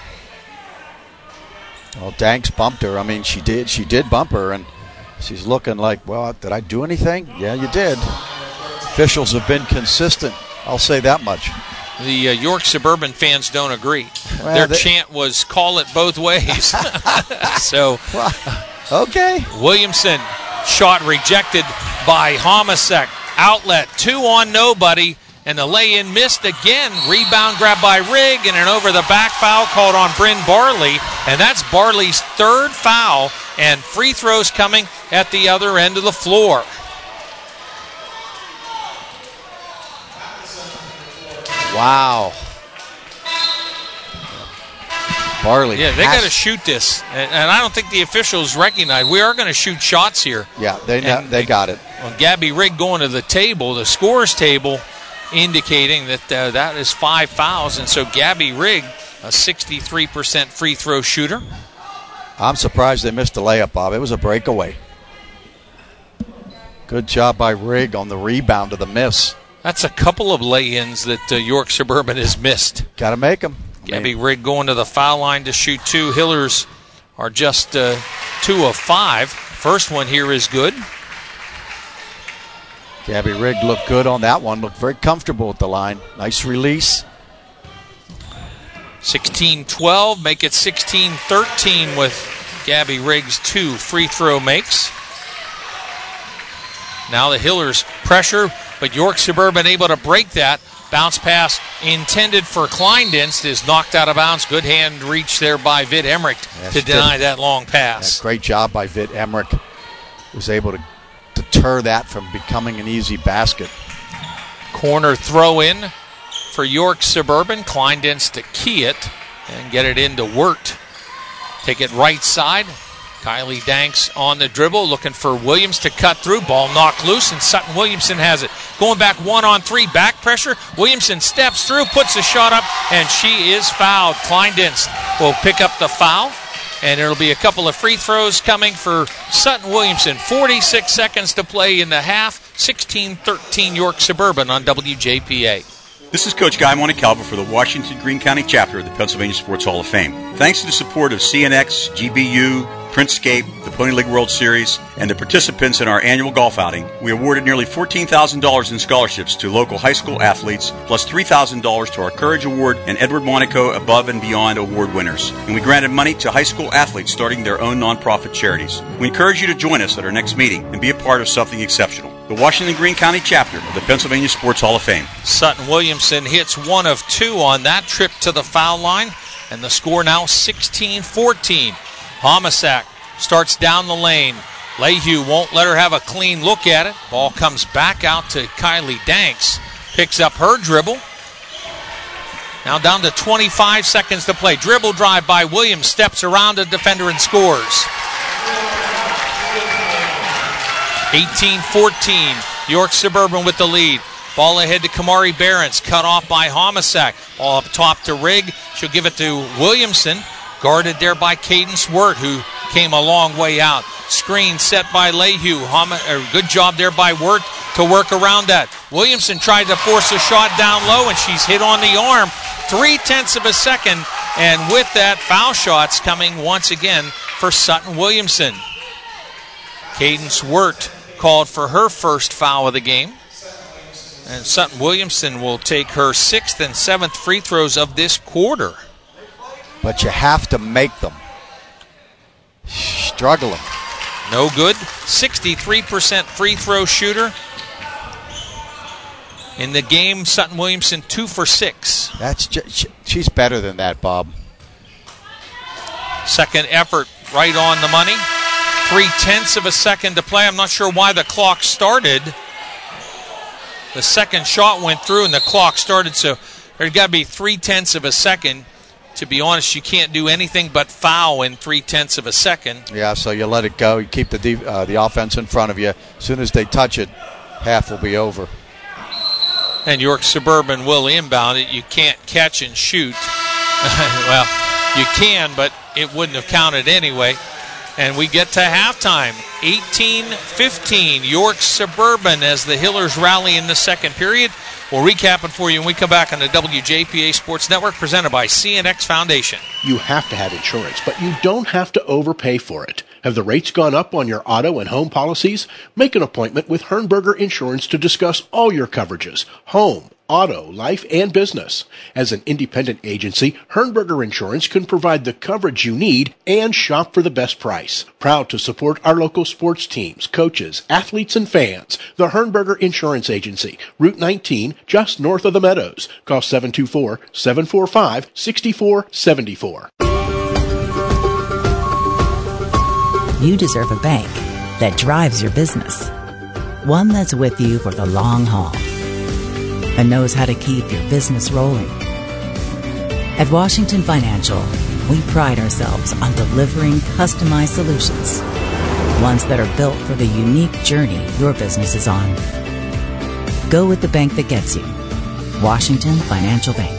Well, Danks bumped her. I mean, she did bump her. And she's looking like, well, did I do anything? Yeah, you did. Officials have been consistent. I'll say that much. The York Suburban fans don't agree. Well, their chant was "call it both ways." So, okay. Williamson shot rejected by Homisak. Outlet 2 on nobody, and the lay-in missed again. Rebound grabbed by Rigg, and an over-the-back foul called on Bryn Barley, and that's Barley's 3rd foul. And free throws coming at the other end of the floor. Wow. Barley. Yeah, they got to shoot this. And I don't think the officials recognize. We are going to shoot shots here. Yeah, they got it. Well, Gabby Rigg going to the table, the scores table, indicating that that is 5 fouls. And so Gabby Rigg, a 63% free throw shooter. I'm surprised they missed the layup, Bob. It was a breakaway. Good job by Rigg on the rebound to the miss. That's a couple of lay-ins that York Suburban has missed. Got to make them. Gabby Rigg going to the foul line to shoot 2. Hillers are just 2 of 5. First one here is good. Gabby Rigg looked good on that one. Looked very comfortable at the line. Nice release. 16-12. Make it 16-13 with Gabby Rigg's 2 free throw makes. Now the Hillers pressure, but York Suburban able to break that. Bounce pass intended for Kleindinst is knocked out of bounds. Good hand reach there by Vid Emmerich to deny that long pass. Yeah, great job by Vid Emmerich. Was able to deter that from becoming an easy basket. Corner throw in for York Suburban. Kleindinst to key it and get it into Wirt. Take it right side. Kylie Danks on the dribble, looking for Williams to cut through. Ball knocked loose, and Sutton Williamson has it. Going back 1-on-3, back pressure. Williamson steps through, puts a shot up, and she is fouled. Kleindienst will pick up the foul, and it'll be a couple of free throws coming for Sutton Williamson. 46 seconds to play in the half. 16-13 York Suburban on WJPA. This is Coach Guy Montecalvo for the Washington Greene County chapter of the Pennsylvania Sports Hall of Fame. Thanks to the support of CNX, GBU, Printscape, the Pony League World Series, and the participants in our annual golf outing, we awarded nearly $14,000 in scholarships to local high school athletes, plus $3,000 to our Courage Award and Edward Monaco Above and Beyond Award winners. And we granted money to high school athletes starting their own nonprofit charities. We encourage you to join us at our next meeting and be a part of something exceptional. The Washington Greene County chapter of the Pennsylvania Sports Hall of Fame. Sutton Williamson hits 1 of 2 on that trip to the foul line, and the score now 16-14. Homisak starts down the lane. Lehue won't let her have a clean look at it. Ball comes back out to Kylie Danks. Picks up her dribble. Now down to 25 seconds to play. Dribble drive by Williams. Steps around the defender and scores. 18-14. York Suburban with the lead. Ball ahead to Kamari Behrens. Cut off by Homisak. Ball up top to Rigg. She'll give it to Williamson. Guarded there by Cadence Wirt, who came a long way out. Screen set by Lehue. Good job there by Wirt to work around that. Williamson tried to force a shot down low, and she's hit on the arm. 0.3 of a second, and with that, foul shots coming once again for Sutton Williamson. Cadence Wirt called for her first foul of the game. And Sutton Williamson will take her 6th and 7th free throws of this quarter. But you have to make them. Struggling. No good. 63% free throw shooter. In the game, Sutton Williamson 2 for 6. She's better than that, Bob. Second effort right on the money. 0.3 of a second to play. I'm not sure why the clock started. The second shot went through and the clock started, so there's got to be 0.3 of a second. To be honest, you can't do anything but foul in 0.3 of a second. Yeah, so you let it go. You keep the offense in front of you. As soon as they touch it, half will be over. And York Suburban will inbound it. You can't catch and shoot. Well, you can, but it wouldn't have counted anyway. And we get to halftime. 18-15, York Suburban as the Hillers rally in the second period. We'll recap it for you when we come back on the WJPA Sports Network, presented by CNX Foundation. You have to have insurance, but you don't have to overpay for it. Have the rates gone up on your auto and home policies? Make an appointment with Hernberger Insurance to discuss all your coverages: home, auto, life, and business. As an independent agency, Hernberger Insurance can provide the coverage you need and shop for the best price. Proud to support our local sports teams, coaches, athletes, and fans. The Hernberger Insurance Agency, Route 19, just north of the Meadows. Call 724-745-6474. You deserve a bank that drives your business. One that's with you for the long haul and knows how to keep your business rolling. At Washington Financial, we pride ourselves on delivering customized solutions, ones that are built for the unique journey your business is on. Go with the bank that gets you. Washington Financial Bank.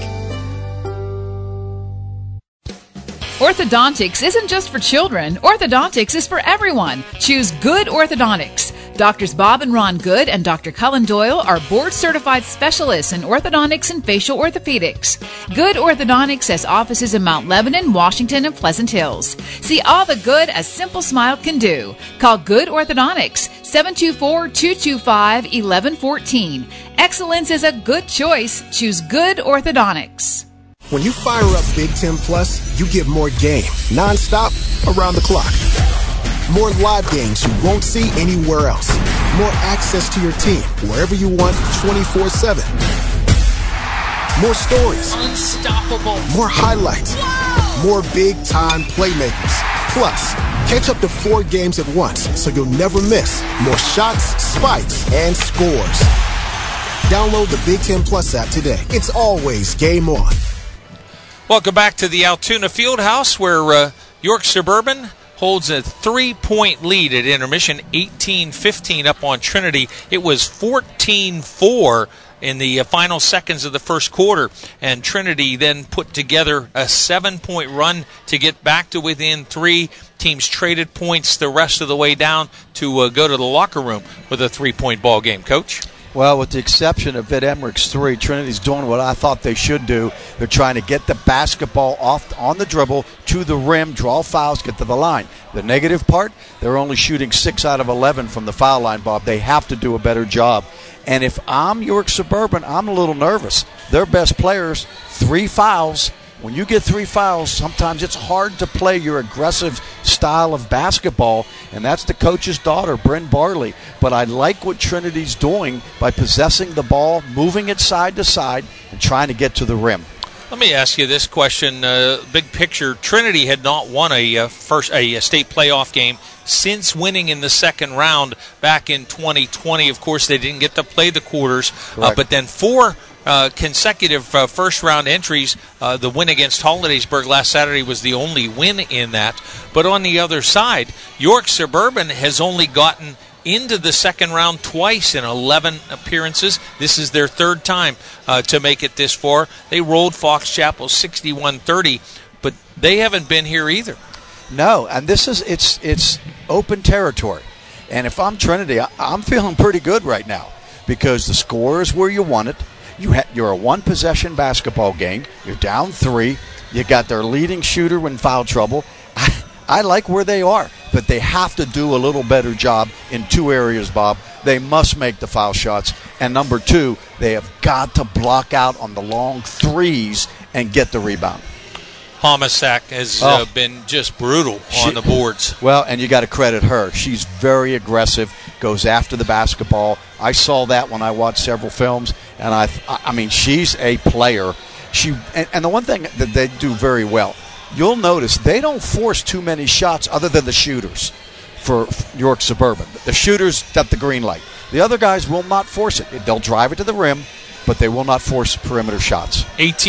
Orthodontics isn't just for children. Orthodontics is for everyone. Choose Good Orthodontics. Doctors Bob and Ron Good and Dr. Cullen Doyle are board-certified specialists in orthodontics and facial orthopedics. Good Orthodontics has offices in Mount Lebanon, Washington, and Pleasant Hills. See all the good a simple smile can do. Call Good Orthodontics, 724-225-1114. Excellence is a good choice. Choose Good Orthodontics. When you fire up Big Ten Plus, you get more game, nonstop, around the clock. More live games you won't see anywhere else. More access to your team, wherever you want, 24/7. More stories. Unstoppable. More highlights. Wow. More big-time playmakers. Plus, catch up to 4 games at once, so you'll never miss more shots, spikes, and scores. Download the Big Ten Plus app today. It's always game on. Welcome back to the Altoona Fieldhouse, where York Suburban holds a 3-point lead at intermission, 18-15 up on Trinity. It was 14-4 in the final seconds of the first quarter, and Trinity then put together a 7-point run to get back to within 3. Teams traded points the rest of the way down to go to the locker room with a 3-point ball game. Coach? Well, with the exception of Ed Emmerich's 3, Trinity's doing what I thought they should do. They're trying to get the basketball off on the dribble to the rim, draw fouls, get to the line. The negative part, they're only shooting 6 out of 11 from the foul line, Bob. They have to do a better job. And if I'm York Suburban, I'm a little nervous. Their best players, 3 fouls. When you get 3 fouls, sometimes it's hard to play your aggressive style of basketball, and that's the coach's daughter, Bryn Barley. But I like what Trinity's doing by possessing the ball, moving it side to side, and trying to get to the rim. Let me ask you this question, big picture. Trinity had not won a state playoff game since winning in the second round back in 2020. Of course, they didn't get to play the quarters, but then 4 consecutive first-round entries. The win against Hollidaysburg last Saturday was the only win in that. But on the other side, York Suburban has only gotten into the second round twice in 11 appearances. This is their 3rd time to make it this far. They rolled Fox Chapel 61-30, but they haven't been here either. No, and this is it's open territory. And if I'm Trinity, I'm feeling pretty good right now because the score is where you want it. You're a one-possession basketball game. You're down 3. You got their leading shooter in foul trouble. I like where they are, but they have to do a little better job in 2 areas, Bob. They must make the foul shots, and number 2, they have got to block out on the long 3s and get the rebound. Homisak has been just brutal on the boards. Well, and you got to credit her. She's very aggressive, goes after the basketball. I saw that when I watched several films, and I mean, she's a player. And the one thing that they do very well, you'll notice they don't force too many shots other than the shooters for York Suburban. The shooters got the green light. The other guys will not force it. They'll drive it to the rim, but they will not force perimeter shots.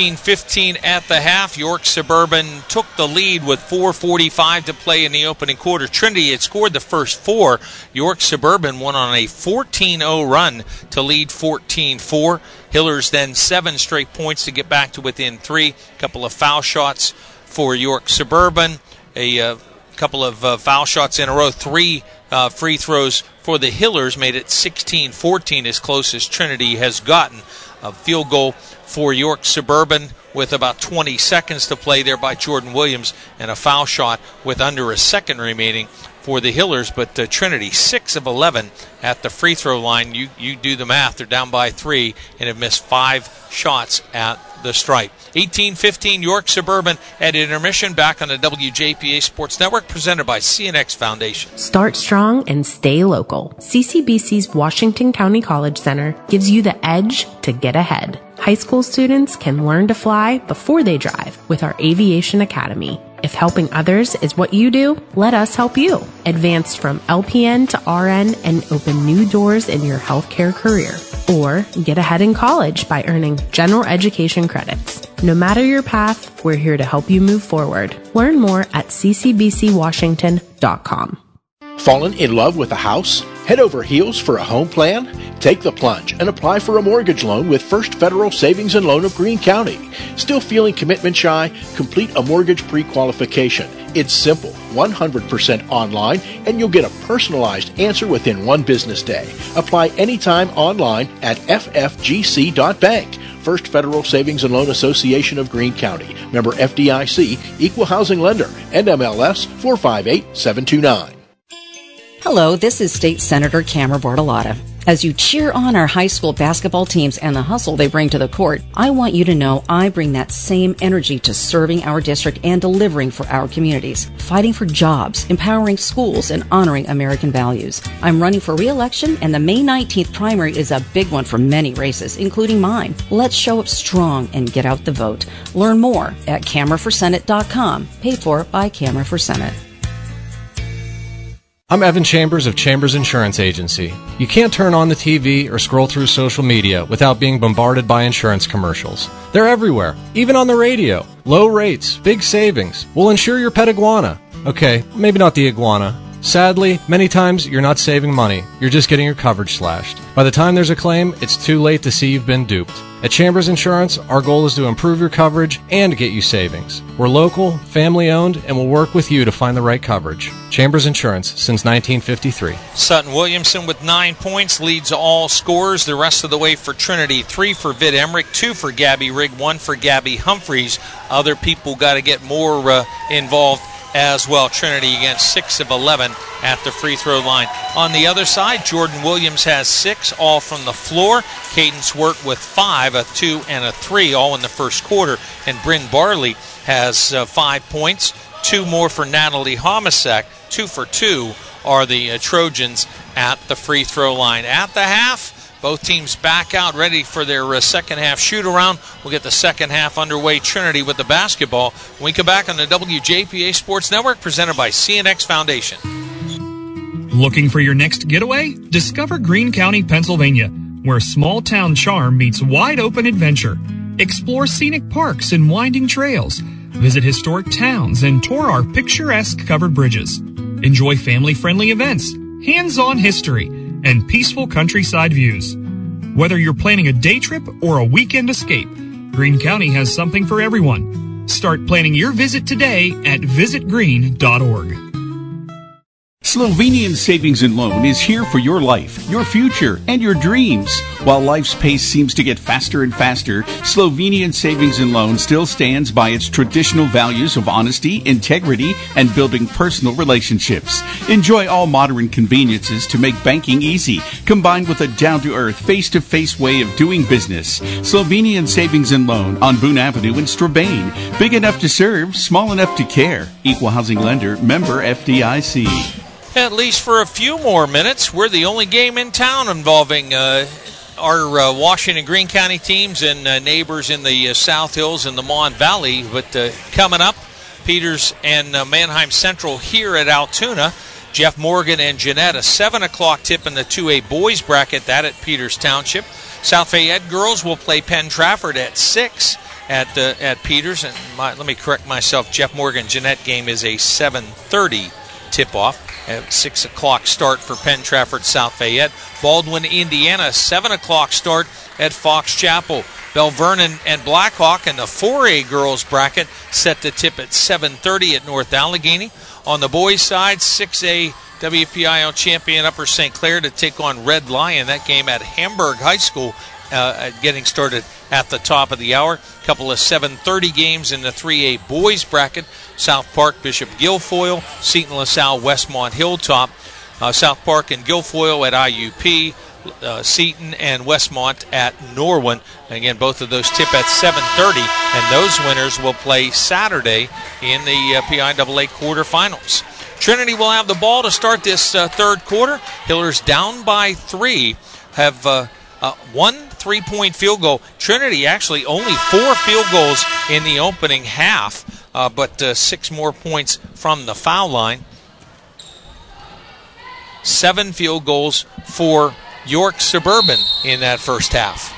18-15 at the half. York Suburban took the lead with 4:45 to play in the opening quarter. Trinity had scored the first 4. York Suburban went on a 14-0 run to lead 14-4. Hillers then 7 straight points to get back to within 3. A couple of foul shots for York Suburban. A couple of foul shots in a row. 3 free throws for the Hillers made it 16-14, as close as Trinity has gotten. A field goal for York Suburban with about 20 seconds to play there by Jordan Williams, and a foul shot with under a second remaining for the Hillers. But Trinity, 6 of 11 at the free throw line. You do the math. They're down by 3 and have missed 5 shots at the stripe. 18-15 York Suburban at intermission. Back on the WJPA Sports Network, presented by CNX Foundation. Start strong and stay local. CCBC's Washington County College Center gives you the edge to get ahead. High school students can learn to fly before they drive with our Aviation Academy. If helping others is what you do, let us help you. Advance from LPN to RN and open new doors in your healthcare career. Or get ahead in college by earning general education credits. No matter your path, we're here to help you move forward. Learn more at ccbcwashington.com. Fallen in love with a house? Head over heels for a home plan? Take the plunge and apply for a mortgage loan with First Federal Savings and Loan of Greene County. Still feeling commitment shy? Complete a mortgage pre-qualification. It's simple, 100% online, and you'll get a personalized answer within 1 business day. Apply anytime online at ffgc.bank. First Federal Savings and Loan Association of Greene County. Member FDIC, Equal Housing Lender, NMLS 458729. Hello, this is State Senator Camera Bartolotta. As you cheer on our high school basketball teams and the hustle they bring to the court, I want you to know I bring that same energy to serving our district and delivering for our communities, fighting for jobs, empowering schools, and honoring American values. I'm running for re-election, and the May 19th primary is a big one for many races, including mine. Let's show up strong and get out the vote. Learn more at CameraForSenate.com, paid for by Camera for Senate. I'm Evan Chambers of Chambers Insurance Agency. You can't turn on the TV or scroll through social media without being bombarded by insurance commercials. They're everywhere, even on the radio. Low rates, big savings. We'll insure your pet iguana. Okay, maybe not the iguana. Sadly, many times you're not saving money, you're just getting your coverage slashed. By the time there's a claim, it's too late to see you've been duped. At Chambers Insurance, our goal is to improve your coverage and get you savings. We're local, family-owned, and we'll work with you to find the right coverage. Chambers Insurance, since 1953. Sutton Williamson with 9 points leads all scorers the rest of the way for Trinity. 3 for Vid Emmerich, 2 for Gabby Rigg, 1 for Gabby Humphreys. Other people got to get more involved as well. Trinity against 6 of 11 at the free throw line. On the other side, Jordan Williams has 6, all from the floor. Caden Swart with 5, a 2 and a 3, all in the first quarter. And Bryn Barley has 5 points, 2 more for Natalie Homisak. 2 for 2 are the Trojans at the free throw line. At the half, both teams back out ready for their second half shoot-around. We'll get the second half underway. Trinity with the basketball. When we come back on the WJPA Sports Network, presented by CNX Foundation. Looking for your next getaway? Discover Greene County, Pennsylvania, where small-town charm meets wide-open adventure. Explore scenic parks and winding trails. Visit historic towns and tour our picturesque covered bridges. Enjoy family-friendly events, hands-on history, and peaceful countryside views. Whether you're planning a day trip or a weekend escape, Greene County has something for everyone. Start planning your visit today at visitgreene.org. Slovenian Savings and Loan is here for your life, your future, and your dreams. While life's pace seems to get faster and faster, Slovenian Savings and Loan still stands by its traditional values of honesty, integrity, and building personal relationships. Enjoy all modern conveniences to make banking easy, combined with a down-to-earth, face-to-face way of doing business. Slovenian Savings and Loan on Boone Avenue in Strabane. Big enough to serve, small enough to care. Equal housing lender, member FDIC. At least for a few more minutes. We're the only game in town involving our Washington Greene County teams and neighbors in the South Hills and the Mon Valley. But coming up, Peters and Manheim Central here at Altoona. Jeff Morgan and Jeanette, a 7 o'clock tip in the 2A boys bracket, that at Peters Township. South Fayette girls will play Penn Trafford at 6 at Peters. And let me correct myself, Jeff Morgan Jeanette game is a 7:30 tip-off. At 6 o'clock start for Penn Trafford South Fayette. Baldwin, Indiana, 7 o'clock start at Fox Chapel. Bell Vernon and Blackhawk in the 4A girls bracket set to tip at 7:30 at North Allegheny. On the boys' side, 6A WPIL champion Upper St. Clair to take on Red Lion. That game at Hamburg High School getting started at the top of the hour. A couple of 7:30 games in the 3A boys bracket. South Park, Bishop Guilfoyle, Seton LaSalle, Westmont Hilltop. South Park and Guilfoyle at IUP, Seton and Westmont at Norwin. And again, both of those tip at 7:30, and those winners will play Saturday in the PIAA quarterfinals. Trinity will have the ball to start this third quarter. Hillers down by 3, have 1 3-point field goal. Trinity actually only 4 field goals in the opening half, but 6 more points from the foul line. 7 field goals for York Suburban in that first half.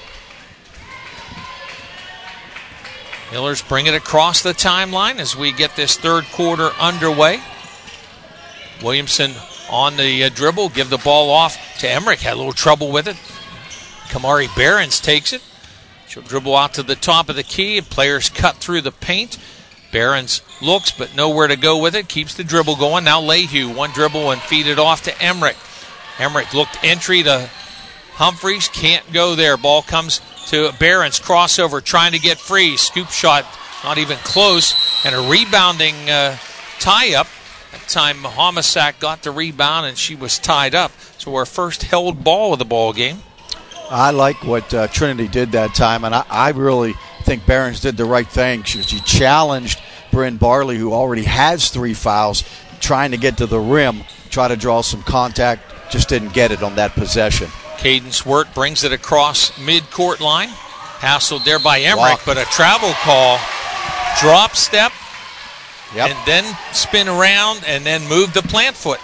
Hillers bring it across the timeline as we get this third quarter underway. Williamson on the dribble, give the ball off to Emmerich. Had a little trouble with it. Kamari Behrens takes it. She'll dribble out to the top of the key. Players cut through the paint. Behrens looks, but nowhere to go with it. Keeps the dribble going. Now Lehue, one dribble and feed it off to Emmerich. Emmerich looked entry to Humphreys. Can't go there. Ball comes to Behrens. Crossover, trying to get free. Scoop shot, not even close. And a rebounding tie-up. That time Homisak got the rebound and she was tied up. So our first held ball of the ball game. I like what Trinity did that time, and I really think Behrens did the right thing. She challenged Bryn Barley, who already has 3 fouls, trying to get to the rim, try to draw some contact, just didn't get it on that possession. Caden Swart brings it across mid-court line. Hassled there by Emmerich, but a travel call. Drop step, and then spin around, and then move the plant foot.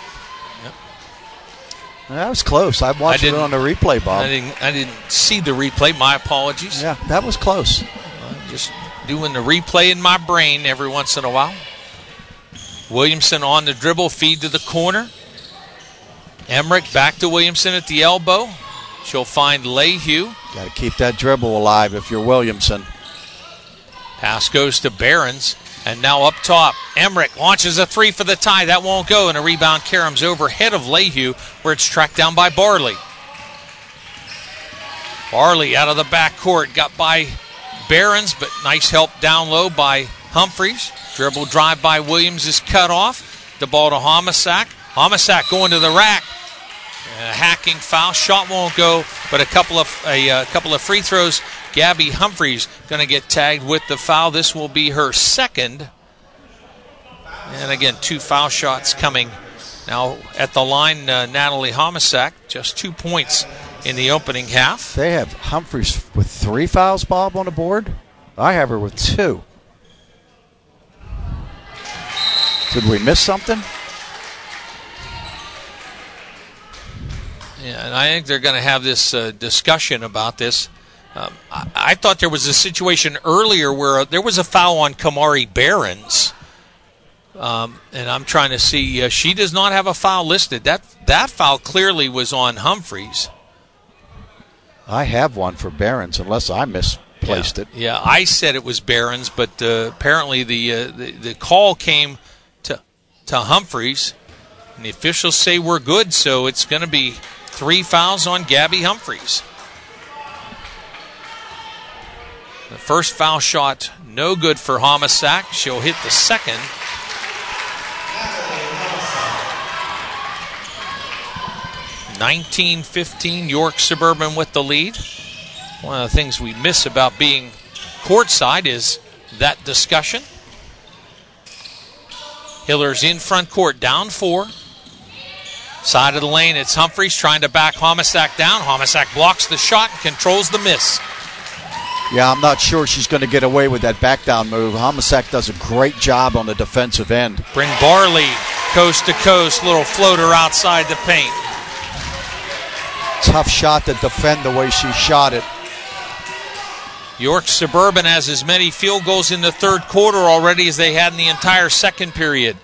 That was close. I watched it on the replay, Bob. I didn't see the replay. My apologies. Yeah, that was close. Just doing the replay in my brain every once in a while. Williamson on the dribble, feed to the corner. Emmerich back to Williamson at the elbow. She'll find Lehue. Got to keep that dribble alive if you're Williamson. Pass goes to Behrens. And now up top, Emmerich launches a three for the tie. That won't go, and a rebound caroms overhead of Lehue, where it's tracked down by Barley. Barley out of the backcourt, got by Behrens, but nice help down low by Humphreys. Dribble drive by Williams is cut off. The ball to Homisak. Homisak going to the rack. A hacking foul. Shot won't go, but a couple of free throws. Gabby Humphreys going to get tagged with the foul. This will be her second. And again, 2 foul shots coming. Now at the line, Natalie Homisak, just 2 points in the opening half. They have Humphreys with 3 fouls, Bob, on the board. I have her with 2. Did we miss something? Yeah, and I think they're going to have this discussion about this. I thought there was a situation earlier where there was a foul on Kamari Behrens. And I'm trying to see. She does not have a foul listed. That foul clearly was on Humphreys. I have one for Behrens, unless I misplaced it. Yeah, I said it was Behrens, but apparently the call came to Humphreys. And the officials say we're good, so it's going to be 3 fouls on Gabby Humphreys. The first foul shot, no good for Homisak. She'll hit the second. (19-15), York Suburban with the lead. One of the things we miss about being courtside is that discussion. Hillers in front court, down 4. Side of the lane, it's Humphreys trying to back Homisak down. Homisak blocks the shot and controls the miss. Yeah, I'm not sure she's going to get away with that back down move. Homisak does a great job on the defensive end. Bring Barley coast to coast, little floater outside the paint. Tough shot to defend the way she shot it. York Suburban has as many field goals in the third quarter already as they had in the entire second period.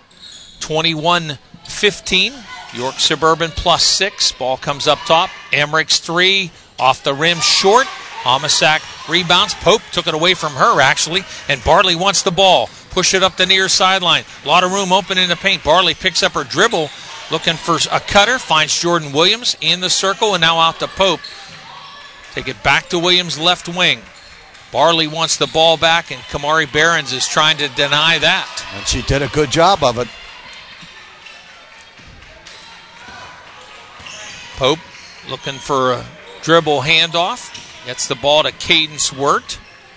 21-15. York Suburban +6. Ball comes up top. Emmerich's 3 off the rim short. Homisak rebounds. Pope took it away from her, actually, and Barley wants the ball. Push it up the near sideline. A lot of room open in the paint. Barley picks up her dribble, looking for a cutter, finds Jordan Williams in the circle, and now out to Pope. Take it back to Williams' left wing. Barley wants the ball back, and Kamari Behrens is trying to deny that. And she did a good job of it. Pope looking for a dribble handoff. Gets the ball to Cadence Wirt.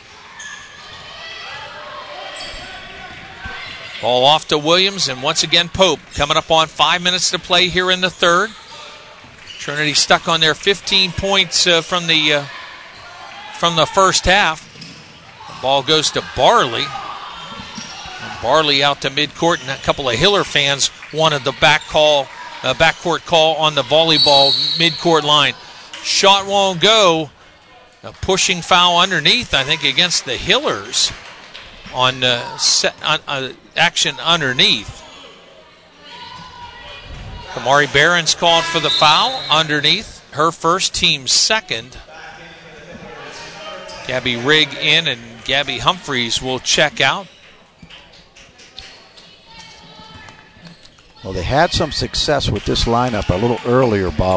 Ball off to Williams, and once again Pope coming up on 5 minutes to play here in the third. Trinity stuck on their 15 points from the first half. The ball goes to Barley. And Barley out to midcourt, and a couple of Hiller fans wanted the backcourt call on the volleyball midcourt line. Shot won't go. A pushing foul underneath, I think, against the Hillers on action underneath. Kamari Behrens called for the foul underneath. Her first, team second. Gabby Rigg in, and Gabby Humphreys will check out. Well, they had some success with this lineup a little earlier, Bob.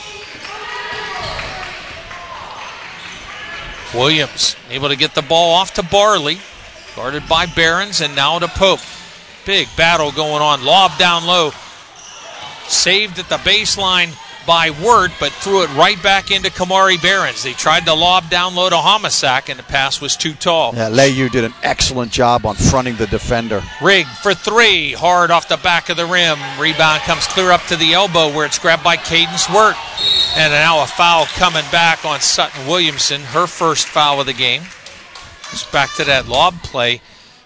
Williams able to get the ball off to Barley. Guarded by Behrens, and now to Pope. Big battle going on. Lob down low. Saved at the baseline by Wirt, but threw it right back into Kamari Behrens. They tried to lob down low to Homisak, and the pass was too tall. Yeah, Lehue did an excellent job on fronting the defender. Rigg for 3. Hard off the back of the rim. Rebound comes clear up to the elbow, where it's grabbed by Cadence Wirt. And now a foul coming back on Sutton Williamson. Her first foul of the game. Just back to that lob play.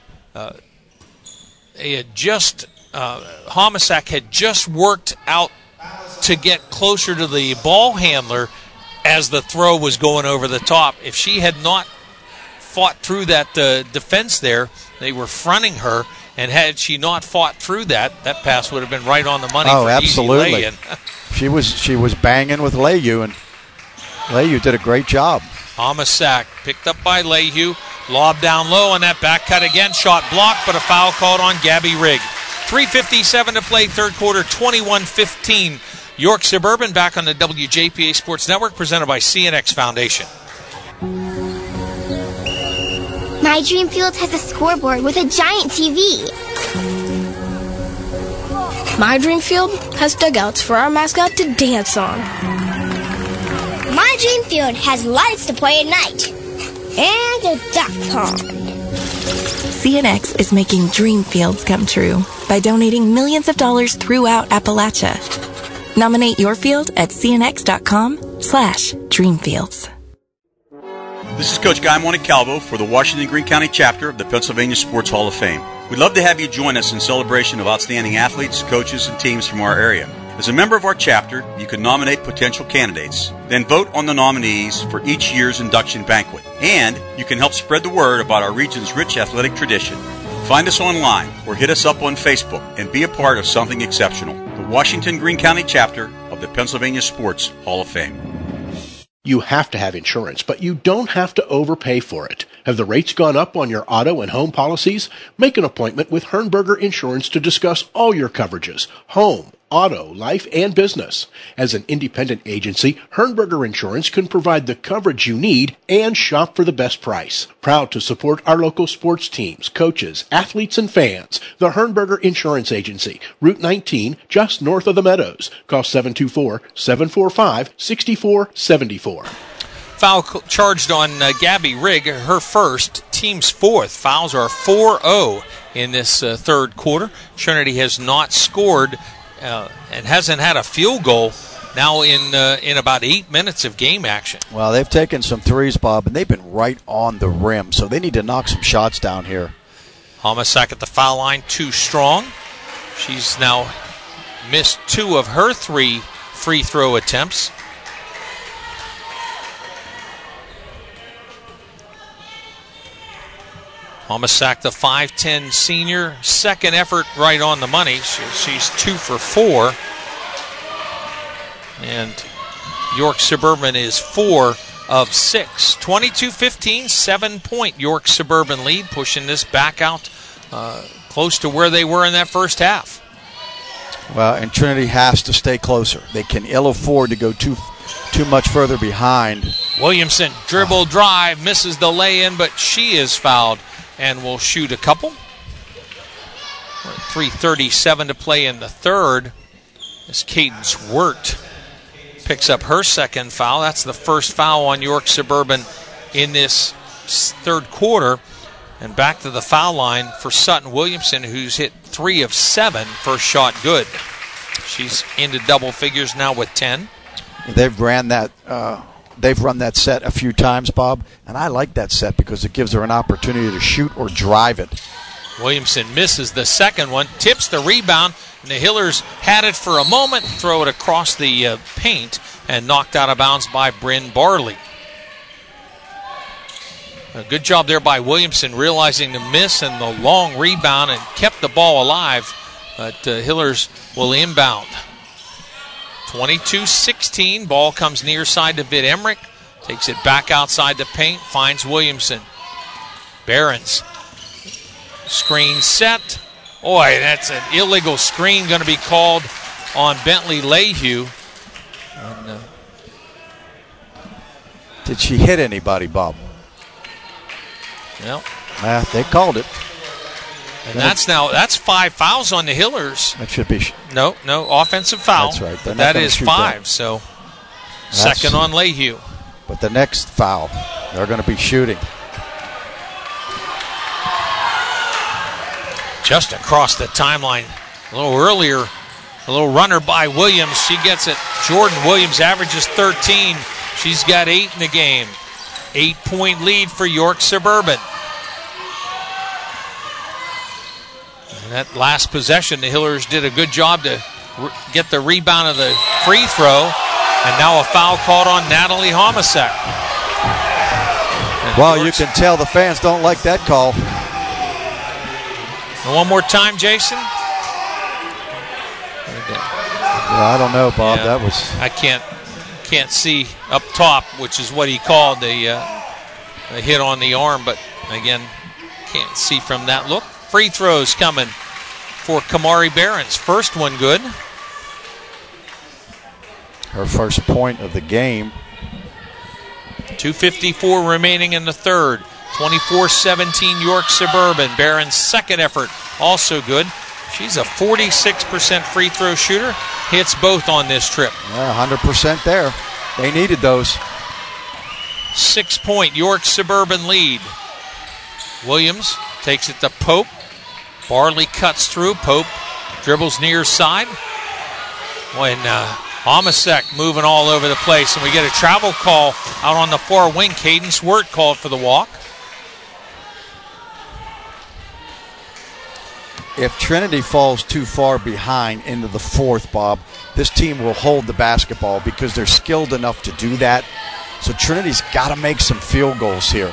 Homisak had just worked out to get closer to the ball handler as the throw was going over the top. If she had not fought through that defense there, they were fronting her, And had she not fought through that pass would have been right on the money. Oh, for absolutely. Easy lay-in. She was banging with Leahy, and Leahy did a great job. Homicide picked up by Leahy. Lob down low, and that back cut again. Shot blocked, but a foul called on Gabby Rigg. 3:57 to play, third quarter, 21-15. York Suburban back on the WJPA Sports Network, presented by CNX Foundation. My Dream Field has a scoreboard with a giant TV. My Dream Field has dugouts for our mascot to dance on. My Dream Field has lights to play at night. And a duck pond. CNX is making dream fields come true by donating millions of dollars throughout Appalachia. Nominate your field at cnx.com/dreamfields. This is Coach Guy Montecalvo for the Washington Greene County chapter of the Pennsylvania Sports Hall of Fame. We'd love to have you join us in celebration of outstanding athletes, coaches, and teams from our area. As a member of our chapter, you can nominate potential candidates, then vote on the nominees for each year's induction banquet. And you can help spread the word about our region's rich athletic tradition. Find us online or hit us up on Facebook and be a part of something exceptional. The Washington Greene County chapter of the Pennsylvania Sports Hall of Fame. You have to have insurance, but you don't have to overpay for it. Have the rates gone up on your auto and home policies? Make an appointment with Hernberger Insurance to discuss all your coverages: home, auto, life, and business. As an independent agency, Hernberger Insurance can provide the coverage you need and shop for the best price. Proud to support our local sports teams, coaches, athletes, and fans. The Hernberger Insurance Agency, Route 19, just north of the Meadows. Call 724-745-6474. Foul charged on Gabby Rigg, her first, team's fourth. Fouls are 4-0 in this third quarter. Trinity has not scored and hasn't had a field goal now in about 8 minutes of game action. Well, they've taken some threes, Bob, and they've been right on the rim, so they need to knock some shots down here. Homicide at the foul line, too strong. She's now missed 2 of her 3 free throw attempts. Homicide, the 5'10 senior, second effort right on the money. She's 2 for 4. And York Suburban is 4 of 6. 22-15, 7-point York Suburban lead, pushing this back out close to where they were in that first half. Well, and Trinity has to stay closer. They can ill afford to go too much further behind. Williamson, dribble drive, misses the lay-in, but she is fouled and will shoot a couple. 3:37 to play in the third. As Cadence Wirt picks up her second foul. That's the first foul on York Suburban in this third quarter. And back to the foul line for Sutton Williamson, who's hit 3 of 7. First shot good. She's into double figures now with 10. They've run that set a few times, Bob, and I like that set because it gives her an opportunity to shoot or drive it. Williamson misses the second one, tips the rebound, and the Hillers had it for a moment, throw it across the paint, and knocked out of bounds by Bryn Barley. A good job there by Williamson, realizing the miss and the long rebound, and kept the ball alive, but Hillers will inbound. 22-16, ball comes near side to Vid Emmerich, takes it back outside the paint, finds Williamson. Behrens, screen set. Boy, that's an illegal screen going to be called on Bentley Leahy. And, did she hit anybody, Bob? Well, they called it. And that's 5 fouls on the Hillers. That should be. No, offensive foul. That's right. But that is 5, that. So second on Leahy. But the next foul, they're going to be shooting. Just across the timeline. A little earlier, a little runner by Williams. She gets it. Jordan Williams averages 13. She's got 8 in the game. 8-point lead for York Suburban. And that last possession, the Hillers did a good job to get the rebound of the free throw. And now a foul called on Natalie Homicide. Well, you can tell the fans don't like that call. And one more time, Jason. I don't know, Bob. Yeah, that was. I can't see up top, which is what he called a hit on the arm, but again, can't see from that look. Free throws coming for Kamari Behrens. First one good. Her first point of the game. 2:54 remaining in the third. 24-17 York Suburban. Behrens' second effort also good. She's a 46% free throw shooter. Hits both on this trip. Yeah, 100% there. They needed those. 6-point York Suburban lead. Williams takes it to Pope. Barley cuts through. Pope dribbles near side. When Homicek moving all over the place, and we get a travel call out on the far wing. Cadence Wirt called for the walk. If Trinity falls too far behind into the fourth, Bob, this team will hold the basketball because they're skilled enough to do that. So Trinity's got to make some field goals here.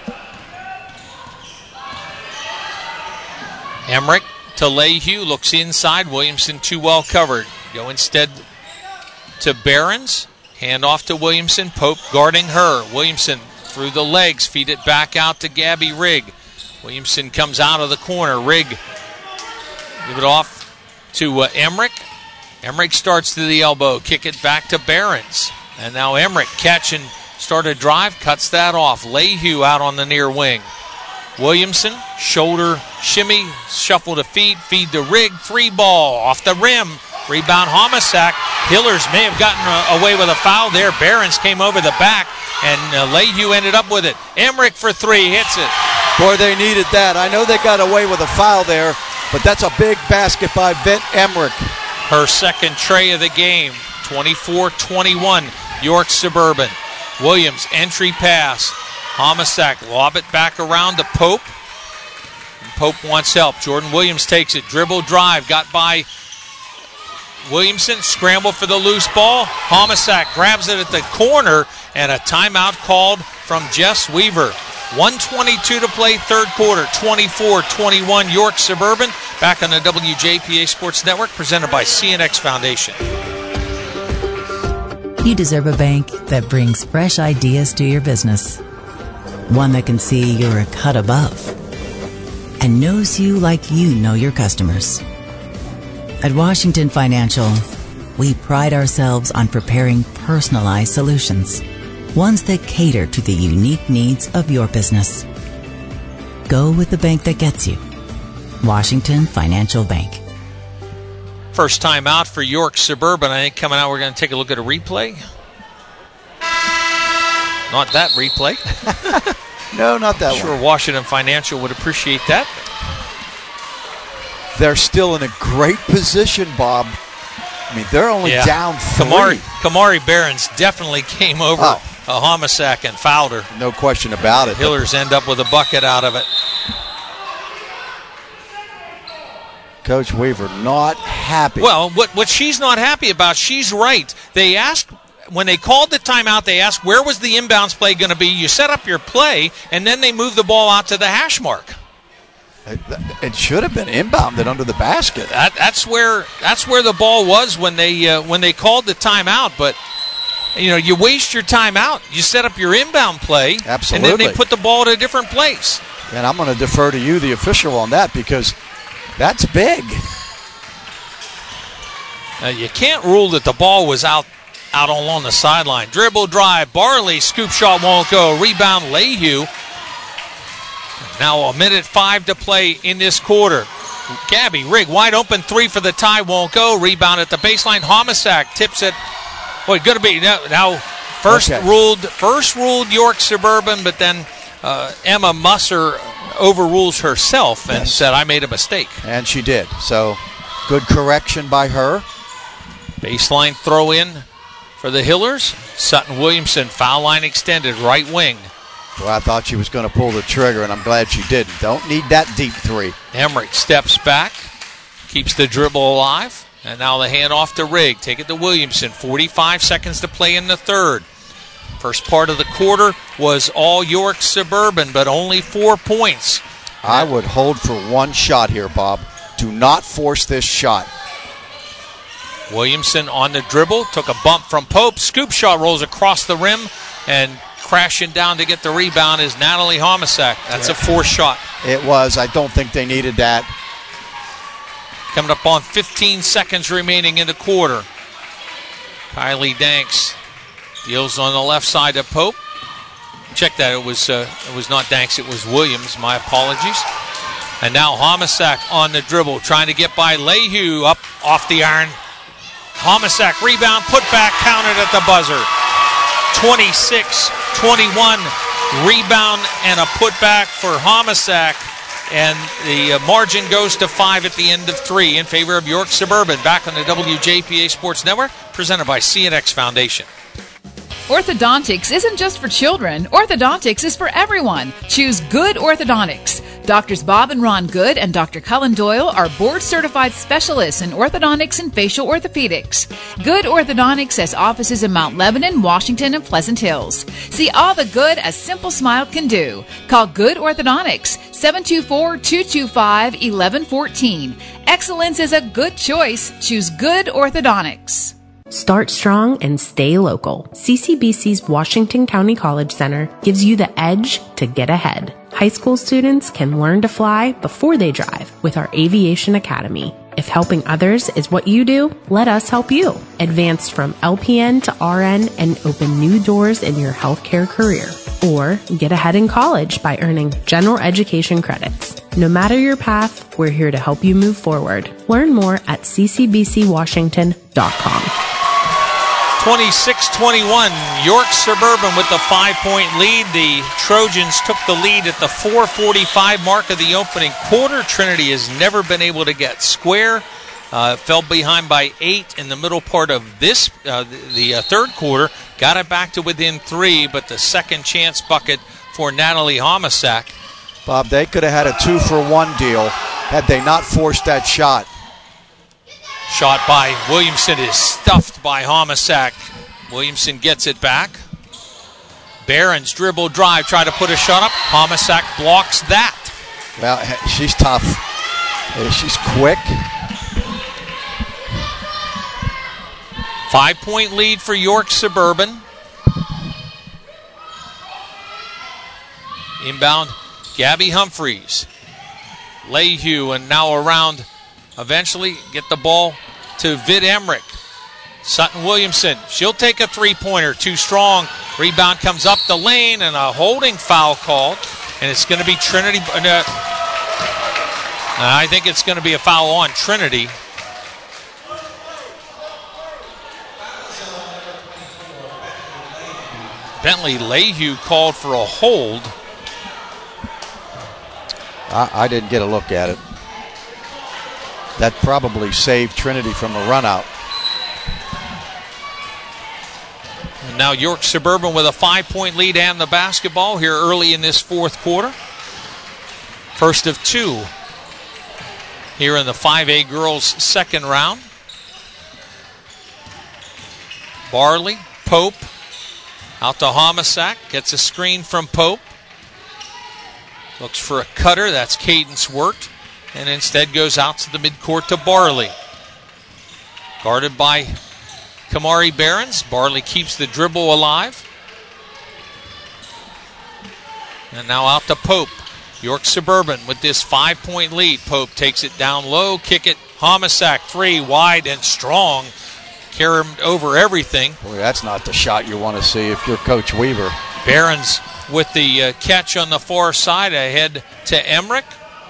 Emmerich to Lehue, looks inside. Williamson too well covered. Go instead to Behrens. Hand off to Williamson. Pope guarding her. Williamson through the legs. Feed it back out to Gabby Rigg. Williamson comes out of the corner. Rigg give it off to Emmerich. Emmerich starts to the elbow. Kick it back to Behrens. And now Emmerich catch and start a drive. Cuts that off. Lehue out on the near wing. Williamson, shoulder shimmy, shuffle to feed to Rigg. 3-ball off the rim. Rebound Homicek. Hillers may have gotten away with a foul there. Behrens came over the back, and Lehue ended up with it. Emmerich for 3, hits it. Boy, they needed that. I know they got away with a foul there, but that's a big basket by Vent Emmerich. Her second tray of the game. 24-21, York Suburban. Williams, entry pass. Homicek, lob it back around to Pope. And Pope wants help. Jordan Williams takes it. Dribble drive. Got by Williamson. Scramble for the loose ball. Homicek grabs it at the corner. And a timeout called from Jess Weaver. 1:22 to play, third quarter. 24-21 York Suburban. Back on the WJPA Sports Network, presented by CNX Foundation. You deserve a bank that brings fresh ideas to your business. One that can see you're a cut above and knows you like you know your customers. At Washington Financial, we pride ourselves on preparing personalized solutions, ones that cater to the unique needs of your business. Go with the bank that gets you. Washington Financial Bank. First time out for York Suburban. I think coming out we're going to take a look at a replay. Not that replay. No, not that one. Sure, Washington Financial would appreciate that. They're still in a great position, Bob. I mean, they're only down 3. Kamari Behrens definitely came over a Homicek and fouled her. No question about it. Hillers end up with a bucket out of it. Coach Weaver not happy. Well, what she's not happy about, she's right. They asked, when they called the timeout, they asked where was the inbounds play going to be. You set up your play, and then they move the ball out to the hash mark. It should have been inbounded under the basket. That's where the ball was when they called the timeout. But you waste your timeout. You set up your inbound play, absolutely, and then they put the ball at a different place. And I'm going to defer to you, the official, on that because that's big. You can't rule that the ball was out along the sideline. Dribble drive. Barley, scoop shot won't go. Rebound Lehue. Now 1:05 to play in this quarter. Gabby Rigg wide open 3 for the tie, won't go. Rebound at the baseline. Homicek tips it. Boy, going to be now first ruled York Suburban, but then Emma Musser overrules herself and said, I made a mistake. And she did. So good correction by her. Baseline throw in for the Hillers. Sutton Williamson, foul line extended, right wing. Well, I thought she was going to pull the trigger, and I'm glad she didn't. Don't need that deep 3. Emmerich steps back, keeps the dribble alive, and now the handoff to Rigg. Take it to Williamson. 45 seconds to play in the third. First part of the quarter was all York Suburban, but only 4 points. I would hold for one shot here, Bob. Do not force this shot. Williamson on the dribble, took a bump from Pope. Scoop shot rolls across the rim, and crashing down to get the rebound is Natalie Homisak. That's a forced shot. It was. I don't think they needed that. Coming up on 15 seconds remaining in the quarter. Kylie Danks deals on the left side of Pope. Check that. It was not Danks. It was Williams. My apologies. And now Homisak on the dribble, trying to get by Lehue up off the iron. Homisak rebound, put back, counted at the buzzer. 26-21 rebound and a putback for Homisak. And the margin goes to 5 at the end of 3 in favor of York Suburban. Back on the WJPA Sports Network, presented by CNX Foundation. Orthodontics isn't just for children. Orthodontics is for everyone. Choose Good Orthodontics. Doctors Bob and Ron Good and Dr. Cullen Doyle are board-certified specialists in orthodontics and facial orthopedics. Good Orthodontics has offices in Mount Lebanon, Washington, and Pleasant Hills. See all the good a simple smile can do. Call Good Orthodontics, 724-225-1114. Excellence is a good choice. Choose Good Orthodontics. Start strong and stay local. CCBC's Washington County College Center gives you the edge to get ahead. High school students can learn to fly before they drive with our Aviation Academy. If helping others is what you do, let us help you. Advance from LPN to RN and open new doors in your healthcare career. Or get ahead in college by earning general education credits. No matter your path, we're here to help you move forward. Learn more at ccbcwashington.com. 26-21, York Suburban with the 5-point lead. The Trojans took the lead at the 4:45 mark of the opening quarter. Trinity has never been able to get square. Fell behind by 8 in the middle part of the third quarter. Got it back to within 3, but the second chance bucket for Natalie Homisak. Bob, they could have had a 2-for-1 deal had they not forced that shot. Shot by Williamson is stuffed by Homisak. Williamson gets it back. Barron's dribble drive, try to put a shot up. Homisak blocks that. Well, she's tough. She's quick. 5-point lead for York Suburban. Inbound, Gabby Humphreys. Lehue, and now around. Eventually get the ball to Vid Emmerich. Sutton Williamson, she'll take a three-pointer, too strong. Rebound comes up the lane and a holding foul called. And it's going to be Trinity. I think it's going to be a foul on Trinity. Bentley Lehue called for a hold. I didn't get a look at it. That probably saved Trinity from a run-out. And now York Suburban with a 5-point lead and the basketball here early in this fourth quarter. First of 2 here in the 5A girls second round. Barley, Pope, out to Homisak, gets a screen from Pope. Looks for a cutter, that's Cadence Wirt. And instead goes out to the midcourt to Barley. Guarded by Kamari Barons. Barley keeps the dribble alive. And now out to Pope. York Suburban with this 5-point lead. Pope takes it down low, kick it. Homisak, 3, wide and strong. Carried over everything. Boy, that's not the shot you want to see if you're Coach Weaver. Barons with the catch on the far side ahead to Emmerich.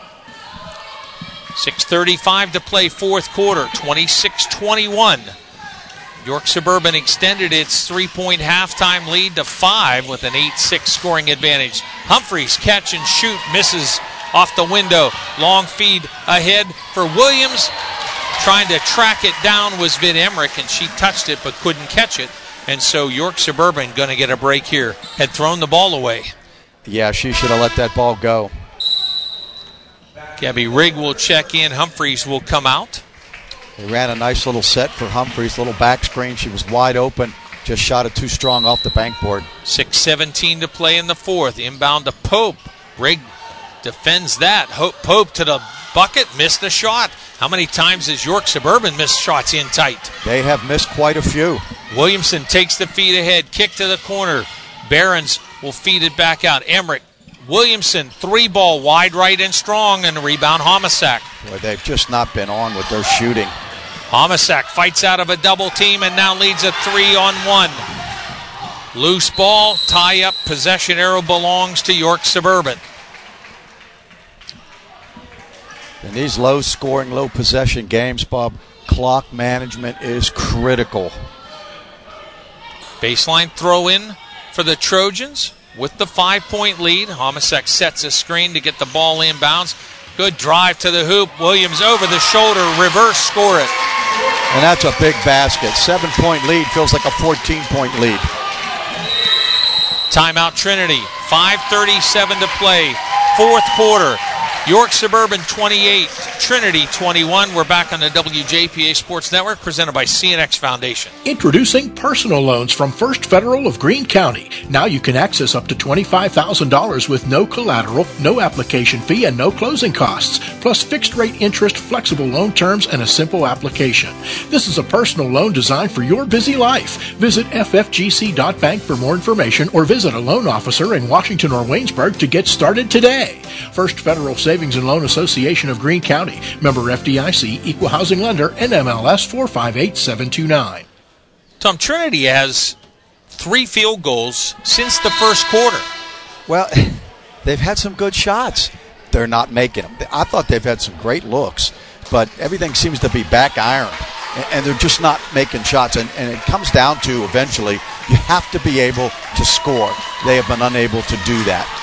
6:35 to play fourth quarter, 26-21. York Suburban extended its 3-point halftime lead to 5 with an 8-6 scoring advantage. Humphreys catch and shoot, misses off the window. Long feed ahead for Williams. Trying to track it down was Vid Emmerich, and she touched it but couldn't catch it. And so York Suburban going to get a break here. Had thrown the ball away. Yeah, she should have let that ball go. Gabby Rigg will check in. Humphreys will come out. They ran a nice little set for Humphreys, little back screen. She was wide open. Just shot it too strong off the bankboard. 6:17 to play in the fourth. Inbound to Pope. Rigg defends that. Pope to the bucket, missed the shot. How many times has York Suburban missed shots in tight? They have missed quite a few. Williamson takes the feed ahead, kick to the corner. Behrens will feed it back out. Emmerich, Williamson, 3-ball wide right and strong, and the rebound Homisak. Boy, they've just not been on with their shooting. Homisak fights out of a double team and now leads a 3-on-1. Loose ball, tie up, possession arrow belongs to York Suburban. In these low-scoring, low-possession games, Bob, clock management is critical. Baseline throw in for the Trojans with the 5-point lead. Homisak sets a screen to get the ball inbounds. Good drive to the hoop. Williams over the shoulder, reverse score it. And that's a big basket. 7-point lead feels like a 14-point lead. Timeout Trinity. 5:37 to play. Fourth quarter. York Suburban 28, Trinity 21. We're back on the WJPA Sports Network, presented by CNX Foundation. Introducing personal loans from First Federal of Greene County. Now you can access up to $25,000 with no collateral, no application fee, and no closing costs, plus fixed rate interest, flexible loan terms, and a simple application. This is a personal loan designed for your busy life. Visit ffgc.bank for more information or visit a loan officer in Washington or Waynesburg to get started today. First Federal Savings and Loan Association of Greene County. Member FDIC, Equal Housing Lender, NMLS 458729. Tom, Trinity has 3 field goals since the first quarter. Well, they've had some good shots. They're not making them. I thought they've had some great looks, but everything seems to be back iron, and they're just not making shots. And it comes down to, eventually, you have to be able to score. They have been unable to do that.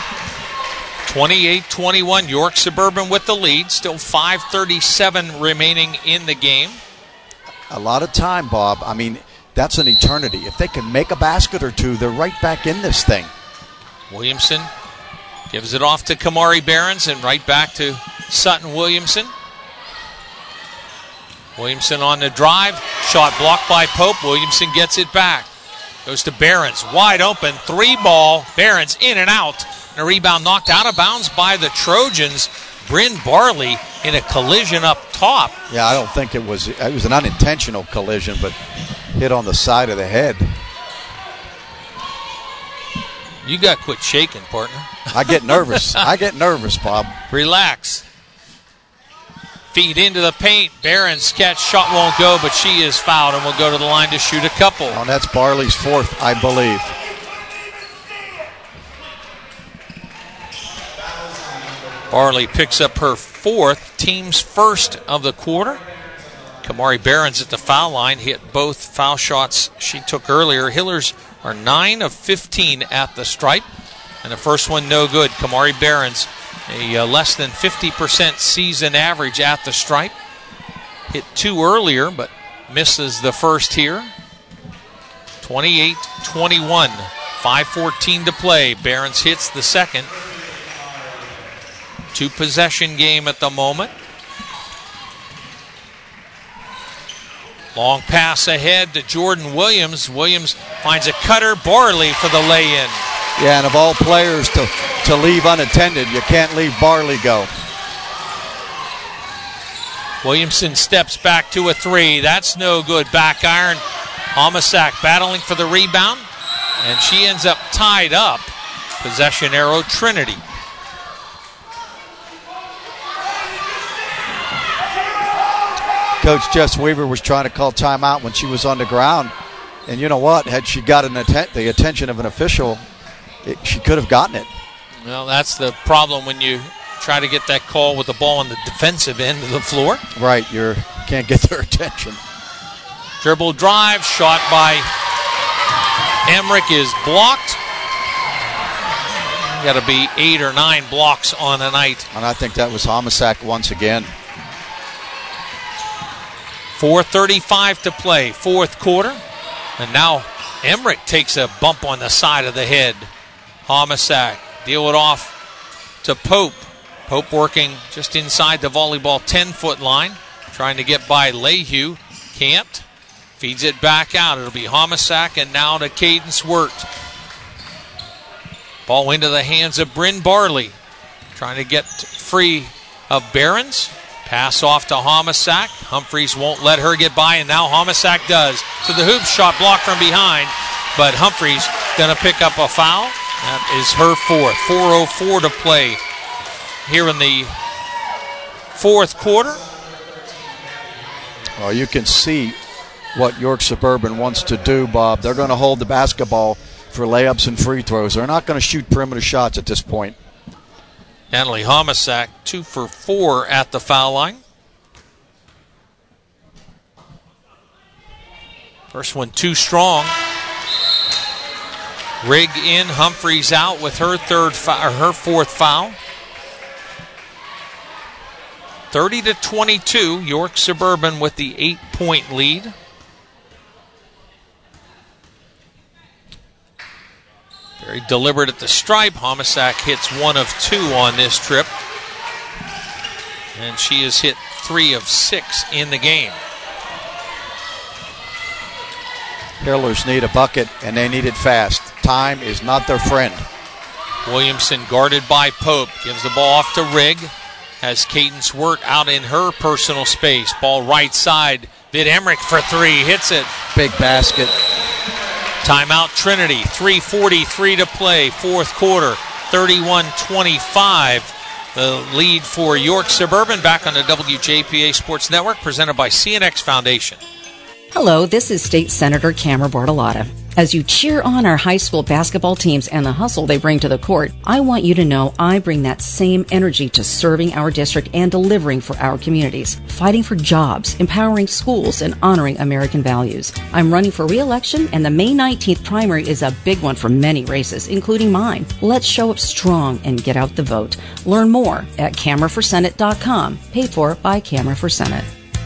28-21, York Suburban with the lead. Still 5:37 remaining in the game. A lot of time, Bob. I mean, that's an eternity. If they can make a basket or two, they're right back in this thing. Williamson gives it off to Kamari Behrens and right back to Sutton Williamson. Williamson on the drive. Shot blocked by Pope. Williamson gets it back. Goes to Behrens. Wide open. 3-ball. Behrens in and out. And a rebound knocked out of bounds by the Trojans. Bryn Barley in a collision up top. Yeah, I don't think it was an unintentional collision, but hit on the side of the head. You got to quit shaking, partner. I get nervous. Bob. Relax. Feed into the paint. Behrens' catch shot won't go, but she is fouled and will go to the line to shoot a couple. And that's Barley's 4th, I believe. Barley picks up her 4th, team's first of the quarter. Kamari Behrens at the foul line hit both foul shots she took earlier. Hillers are 9 of 15 at the stripe, and the first one no good. Kamari Behrens, a less than 50% season average at the stripe. Hit 2 earlier, but misses the first here. 28-21, 5:14 to play. Behrens hits the second. 2-possession game at the moment. Long pass ahead to Jordan Williams. Williams finds a cutter. Barley for the lay-in. Yeah, and of all players to leave unattended, you can't leave Barley go. Williamson steps back to a 3. That's no good. Back iron. Homisak battling for the rebound, and she ends up tied up. Possession arrow Trinity. Coach Jess Weaver was trying to call timeout when she was on the ground. And you know what? Had she gotten the attention of an official, she could have gotten it. Well, that's the problem when you try to get that call with the ball on the defensive end of the floor. Right, you can't get their attention. Dribble drive, shot by Emmerich is blocked. Got to be 8 or 9 blocks on a night. And I think that was Homisak once again. 4:35 to play, fourth quarter. And now Emmerich takes a bump on the side of the head. Homisak deal it off to Pope. Pope working just inside the volleyball 10-foot line. Trying to get by Lehue. Can't. Feeds it back out. It'll be Homisak and now to Cadence Wirt. Ball into the hands of Bryn Barley. trying to get free of Behrens. Pass off to Homisak. Humphreys won't let her get by, and now Homisak does. To the hoop, shot blocked from behind, but Humphreys going to pick up a foul. That is her fourth. 4:04 to play here in the fourth quarter. Well, you can see what York Suburban wants to do, Bob. They're going to hold the basketball for layups and free throws. They're not going to shoot perimeter shots at this point. Natalie Homisak, 2 for 4 at the foul line. First one too strong. Rigg in, Humphreys out with her fourth foul. 30-22, York Suburban with the 8-point lead. Very deliberate at the stripe. Homisak hits 1 of 2 on this trip. And she has hit 3 of 6 in the game. Hillers need a bucket, and they need it fast. Time is not their friend. Williamson guarded by Pope. Gives the ball off to Rigg. Has Cadence Wirt out in her personal space. Ball right side. Vid Emmerich for 3. Hits it. Big basket. Timeout Trinity. 3:43 to play. Fourth quarter. 31-25. The lead for York Suburban. Back on the WJPA Sports Network. Presented by CNX Foundation. Hello, this is State Senator Camera Bortolotta. As you cheer on our high school basketball teams and the hustle they bring to the court, I want you to know I bring that same energy to serving our district and delivering for our communities, fighting for jobs, empowering schools, and honoring American values. I'm running for re-election, and the May 19th primary is a big one for many races, including mine. Let's show up strong and get out the vote. Learn more at CameraForSenate.com, paid for by Camera for Senate.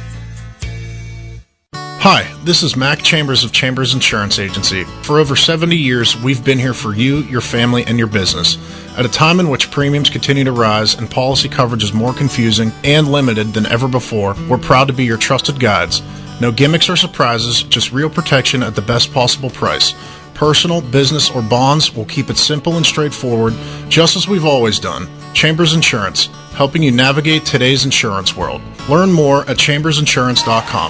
Hi, this is Mac Chambers of Chambers Insurance Agency. For over 70 years, we've been here for you, your family, and your business. At a time in which premiums continue to rise and policy coverage is more confusing and limited than ever before, we're proud to be your trusted guides. No gimmicks or surprises, just real protection at the best possible price. Personal, business, or bonds, we'll keep it simple and straightforward, just as we've always done. Chambers Insurance, helping you navigate today's insurance world. Learn more at chambersinsurance.com.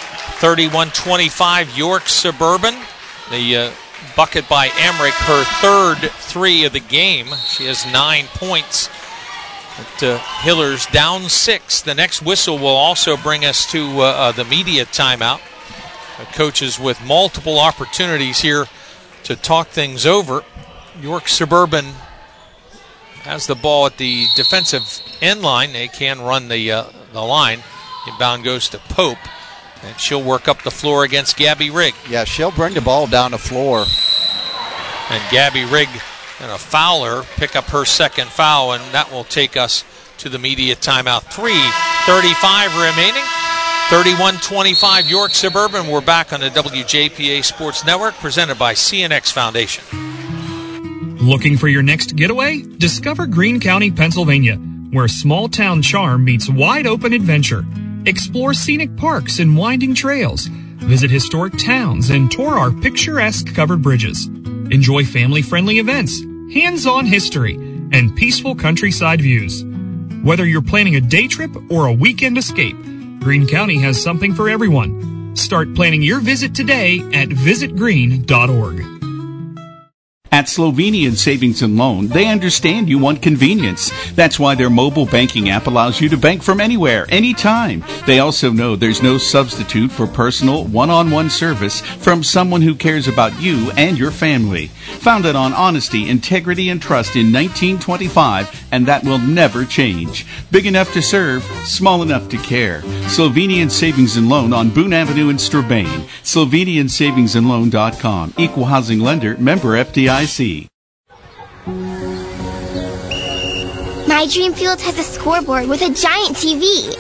31-25, York Suburban. The bucket by Emmerich, her third 3 of the game. She has 9 points. But Hillers down 6. The next whistle will also bring us to the media timeout. Coaches with multiple opportunities here to talk things over. York Suburban has the ball at the defensive end line. They can run the line. Inbound goes to Pope. And she'll work up the floor against Gabby Rigg. Yeah, she'll bring the ball down the floor. And Gabby Rigg and a fouler pick up her second foul, and that will take us to the media timeout. 3:35 remaining. 31-25 York Suburban. We're back on the WJPA Sports Network, presented by CNX Foundation. Looking for your next getaway? Discover Greene County, Pennsylvania, where small town charm meets wide open adventure. Explore scenic parks and winding trails. Visit historic towns and tour our picturesque covered bridges. Enjoy family-friendly events, hands-on history, and peaceful countryside views. Whether you're planning a day trip or a weekend escape, Greene County has something for everyone. Start planning your visit today at visitgreene.org. At Slovenian Savings and Loan, they understand you want convenience. That's why their mobile banking app allows you to bank from anywhere, anytime. They also know there's no substitute for personal, one-on-one service from someone who cares about you and your family. Founded on honesty, integrity, and trust in 1925, and that will never change. Big enough to serve, small enough to care. Slovenian Savings and Loan on Boone Avenue in Strabane. SlovenianSavingsandLoan.com. Equal housing lender, member FDIC. My Dream Field has a scoreboard with a giant TV.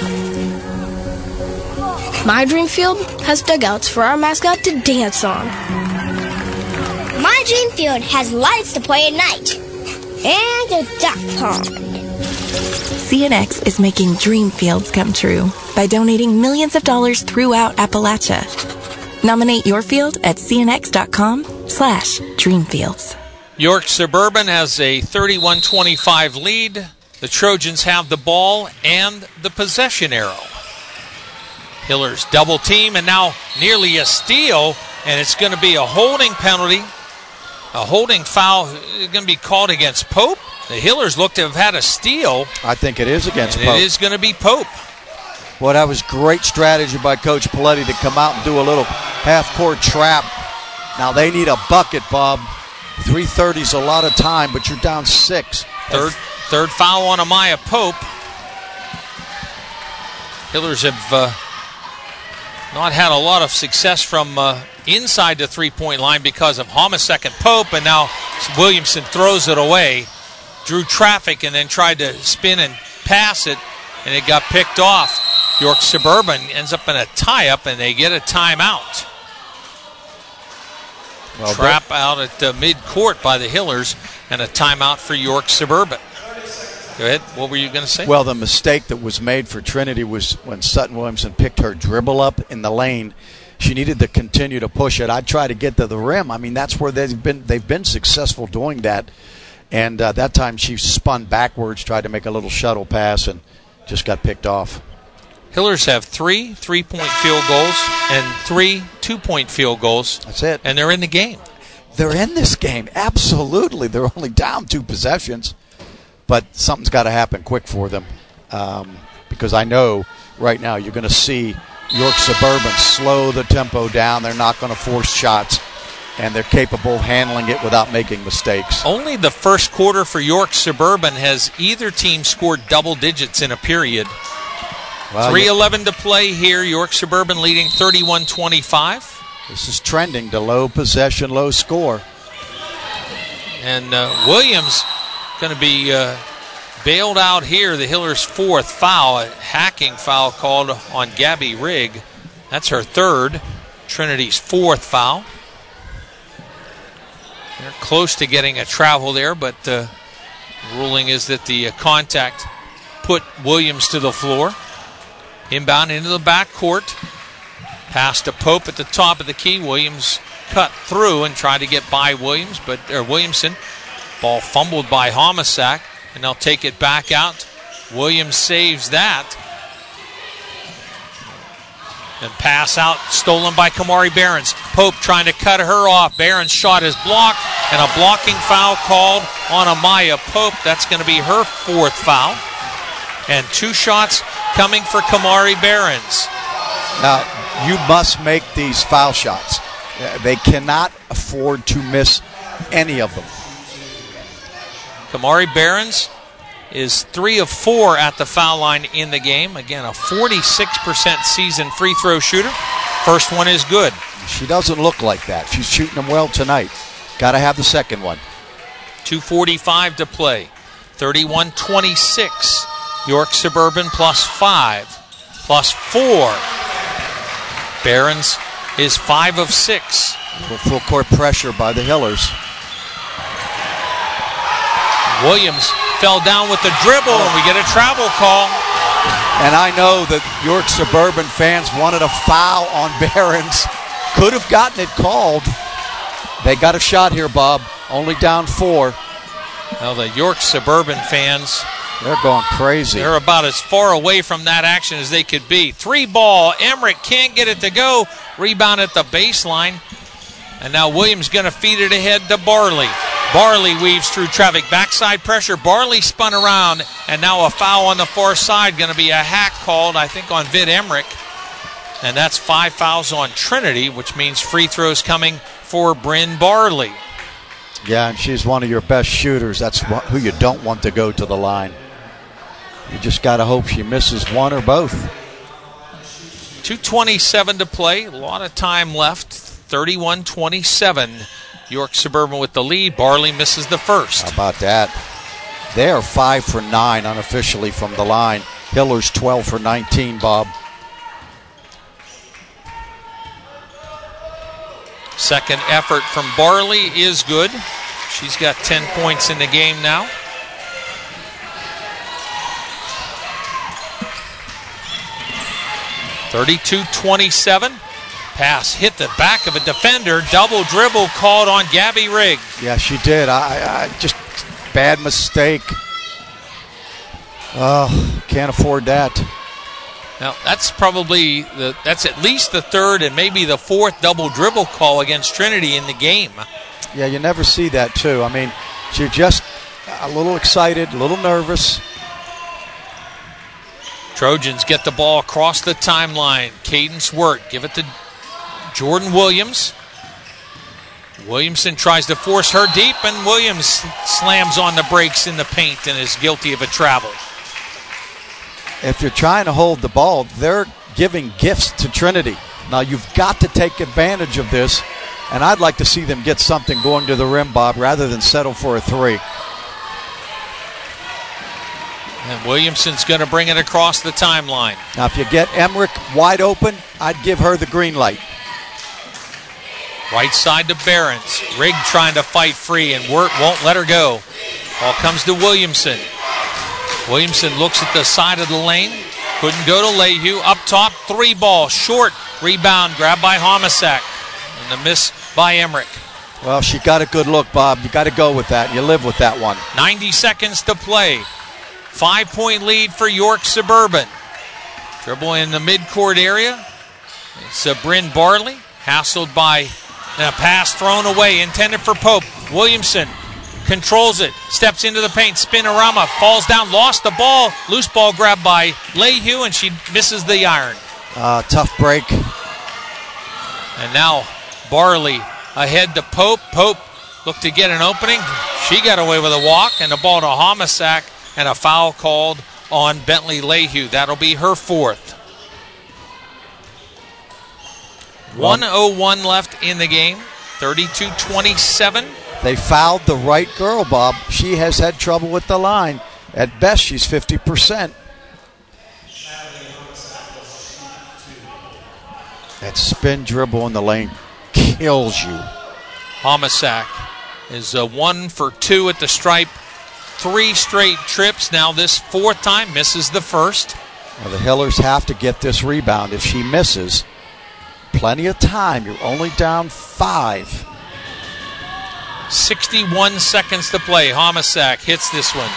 My Dream Field has dugouts for our mascot to dance on. My Dream Field has lights to play at night. And a duck pond. CNX is making dream fields come true by donating millions of dollars throughout Appalachia. Nominate your field at cnx.com/dreamfields. York Suburban has a 31-25 lead. The Trojans have the ball and the possession arrow. Hillers double team, and now nearly a steal, and it's going to be a holding penalty. A holding foul is going to be called against Pope. The Hillers look to have had a steal. I think it is against Pope. It is going to be Pope. Well, that was great strategy by Coach Paletti to come out and do a little half-court trap. Now they need a bucket, Bob. 3:30 is a lot of time, but you're down 6. Third foul on Amaya Pope. Hillers have not had a lot of success from inside the three-point line because of Homosek and Pope, and now Williamson throws it away. Drew traffic and then tried to spin and pass it, and it got picked off. York Suburban ends up in a tie-up, and they get a timeout. Well, trap out at mid-court by the Hillers, and a timeout for York Suburban. Go ahead. What were you going to say? Well, the mistake that was made for Trinity was when Sutton Williamson picked her dribble up in the lane. She needed to continue to push it. I'd try to get to the rim. I mean, that's where they've been successful doing that. And that time she spun backwards, tried to make a little shuttle pass, and just got picked off. Hillers have 3 3-point field goals and 3 2-point field goals. That's it. And they're in the game. They're in this game, absolutely. They're only down 2 possessions. But something's got to happen quick for them, because I know right now you're going to see York Suburban slow the tempo down. They're not going to force shots, and they're capable of handling it without making mistakes. Only the first quarter for York Suburban has either team scored double digits in a period. Well, 3:11 to play here. York Suburban leading 31-25. This is trending to low possession, low score. And Williams going to be bailed out here. The Hillers' 4th foul, a hacking foul called on Gabby Rigg. That's her 3rd. Trinity's 4th foul. They're close to getting a travel there, but the ruling is that the contact put Williams to the floor. Inbound into the backcourt. Pass to Pope at the top of the key. Williams cut through and tried to get by Williamson. Ball fumbled by Homosek, and they'll take it back out. Williams saves that. And pass out, stolen by Kamari Behrens. Pope trying to cut her off. Behrens' shot is blocked, and a blocking foul called on Amaya Pope. That's going to be her 4th foul. And 2 shots coming for Kamari Behrens. Now, you must make these foul shots. They cannot afford to miss any of them. Kamari Behrens is 3 of 4 at the foul line in the game. Again, a 46% season free throw shooter. First one is good. She doesn't look like that. She's shooting them well tonight. Got to have the second one. 2:45 to play. 31-26. York Suburban +5, +4. Behrens is 5 of 6. Full court pressure by the Hillers. Williams fell down with the dribble, and we get a travel call. And I know that York Suburban fans wanted a foul on Behrens. Could have gotten it called. They got a shot here, Bob. Only down 4. Well, the York Suburban fans, they're going crazy. They're about as far away from that action as they could be. 3 ball. Emmerich can't get it to go. Rebound at the baseline. And now Williams going to feed it ahead to Barley. Barley weaves through traffic. Backside pressure. Barley spun around. And now a foul on the far side. Going to be a hack called, I think, on Vid Emmerich. And that's 5 fouls on Trinity, which means free throws coming for Bryn Barley. Yeah, and she's one of your best shooters. That's who you don't want to go to the line. You just got to hope she misses one or both. 2:27 to play. A lot of time left. 31-27. York Suburban with the lead. Barley misses the first. How about that? They are 5 for 9 unofficially from the line. Hillers 12 for 19, Bob. Second effort from Barley is good. She's got 10 points in the game now. (32-27). Pass hit the back of a defender. Double dribble called on Gabby Rigg. Yeah, she did. I just bad mistake. Can't afford that. Now, that's probably that's at least the third and maybe the fourth double dribble call against Trinity in the game. Yeah, you never see that, too. I mean, she's just a little excited, a little nervous. Trojans get the ball across the timeline. Cadence Wirt, give it to Jordan Williams. Williamson tries to force her deep, and Williams slams on the brakes in the paint and is guilty of a travel. If you're trying to hold the ball, they're giving gifts to Trinity. Now, you've got to take advantage of this, and I'd like to see them get something going to the rim, Bob, rather than settle for a three. And Williamson's going to bring it across the timeline. Now, if you get Emmerich wide open, I'd give her the green light. Right side to Behrens. Rigg trying to fight free, and Wirt won't let her go. Ball comes to Williamson. Williamson looks at the side of the lane. Couldn't go to Leyhue. Up top, three ball. Short. Rebound grabbed by Homisak. And the miss by Emmerich. Well, she got a good look, Bob. You got to go with that. You live with that one. 90 seconds to play. 5-point lead for York Suburban. Dribble in the midcourt area. It's Bryn Barley. Hassled by and a pass thrown away, intended for Pope. Williamson controls it, steps into the paint, spinorama, falls down, lost the ball. Loose ball grabbed by Leyhue, and she misses the iron. Tough break. And now Barley ahead to Pope. Pope looked to get an opening. She got away with a walk, and the ball to Homisak, and a foul called on Bentley Leyhue. That'll be her fourth. 1:01 left in the game. 32-27. They fouled the right girl, Bob. She has had trouble with the line. At best, she's 50%. That spin dribble in the lane kills you. Homisak is 1 for 2 at the stripe. 3 straight trips. Now this fourth time, misses the first. Well, the Hillers have to get this rebound. If she misses, plenty of time. You're only down 5. 61 seconds to play. Homisak hits this one.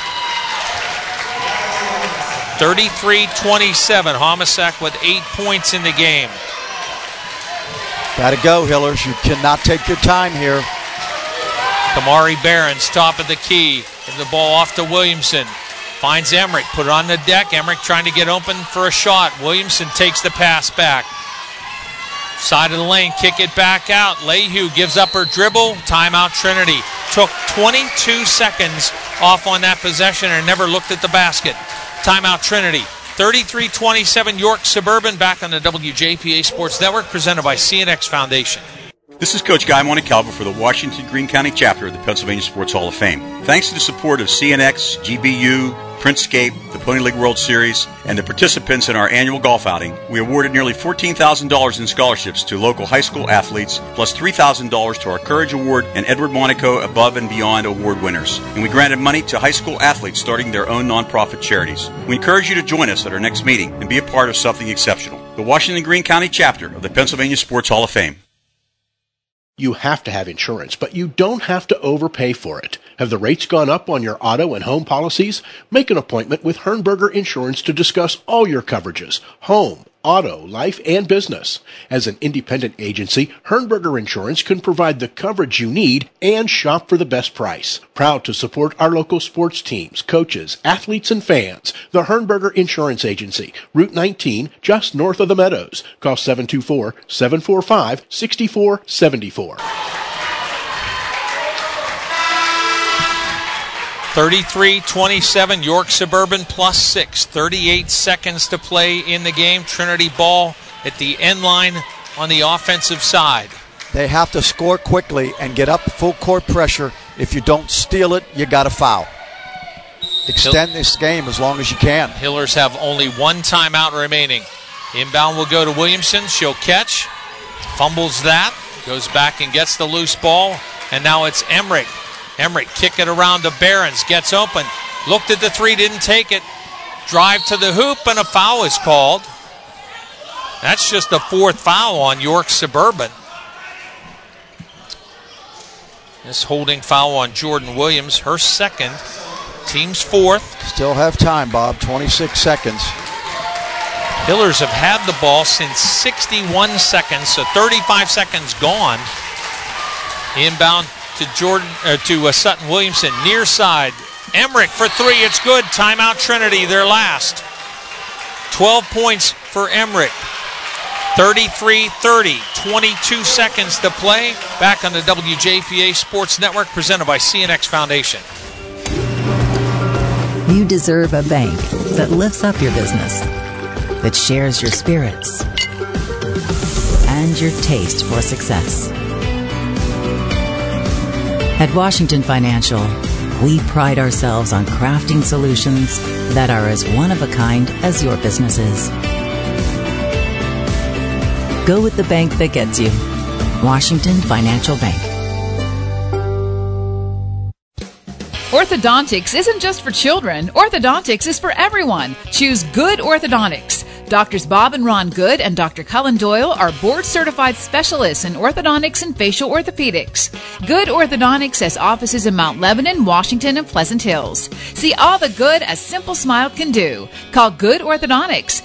33-27. Homisak with 8 points in the game. Got to go, Hillers. You cannot take your time here. Kamari Behrens, top of the key. Give the ball off to Williamson. Finds Emmerich. Put it on the deck. Emmerich trying to get open for a shot. Williamson takes the pass back. Side of the lane, kick it back out. Leyhue gives up her dribble. Timeout Trinity. Took 22 seconds off on that possession and never looked at the basket. Timeout Trinity. 33-27 York Suburban, back on the WJPA Sports Network, presented by CNX Foundation. This is Coach Guy Montecalvo for the Washington Greene County chapter of the Pennsylvania Sports Hall of Fame. Thanks to the support of CNX, GBU, Printscape, the Pony League World Series, and the participants in our annual golf outing, we awarded nearly $14,000 in scholarships to local high school athletes, plus $3,000 to our Courage Award and Edward Monaco Above and Beyond Award winners. And we granted money to high school athletes starting their own nonprofit charities. We encourage you to join us at our next meeting and be a part of something exceptional. The Washington Greene County chapter of the Pennsylvania Sports Hall of Fame. You have to have insurance, but you don't have to overpay for it. Have the rates gone up on your auto and home policies? Make an appointment with Hernberger Insurance to discuss all your coverages: home, auto, life, and business. As an independent agency, Hernberger Insurance can provide the coverage you need and shop for the best price. Proud to support our local sports teams, coaches, athletes, and fans. The Hernberger Insurance Agency, Route 19, just north of the Meadows. Call 724-745-6474. 33-27, York Suburban plus 6. 38 seconds to play in the game. Trinity ball at the end line on the offensive side. They have to score quickly and get up full court pressure. If you don't steal it, you got to foul. Extend this game as long as you can. Hillers have only one timeout remaining. Inbound will go to Williamson. She'll catch. Fumbles that. Goes back and gets the loose ball. And now it's Emmerich. Emmerich kick it around to Behrens. Gets open. Looked at the three, didn't take it. Drive to the hoop, and a foul is called. That's just the 4th foul on York Suburban. This holding foul on Jordan Williams, her 2nd, team's 4th. Still have time, Bob, 26 seconds. Hillers have had the ball since 61 seconds, so 35 seconds gone. Inbound to Sutton Williamson, near side. Emmerich for 3, it's good. Timeout Trinity, their last. 12 points for Emmerich. 33-30, 22 seconds to play. Back on the WJPA Sports Network, presented by CNX Foundation. You deserve a bank that lifts up your business, that shares your spirits and your taste for success. At Washington Financial, we pride ourselves on crafting solutions that are as one of a kind as your business is. Go with the bank that gets you. Washington Financial Bank. Orthodontics isn't just for children. Orthodontics is for everyone. Choose Good Orthodontics. Doctors Bob and Ron Good and Dr. Cullen Doyle are board-certified specialists in orthodontics and facial orthopedics. Good Orthodontics has offices in Mount Lebanon, Washington, and Pleasant Hills. See all the good a simple smile can do. Call Good Orthodontics,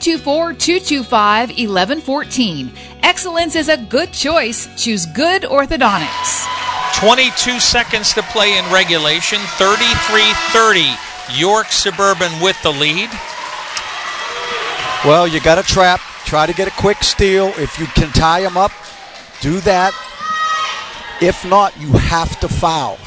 724-225-1114. Excellence is a good choice. Choose Good Orthodontics. 22 seconds to play in regulation. 33-30. York Suburban with the lead. Well, you got a trap. Try to get a quick steal. If you can tie them up, do that. If not, you have to foul.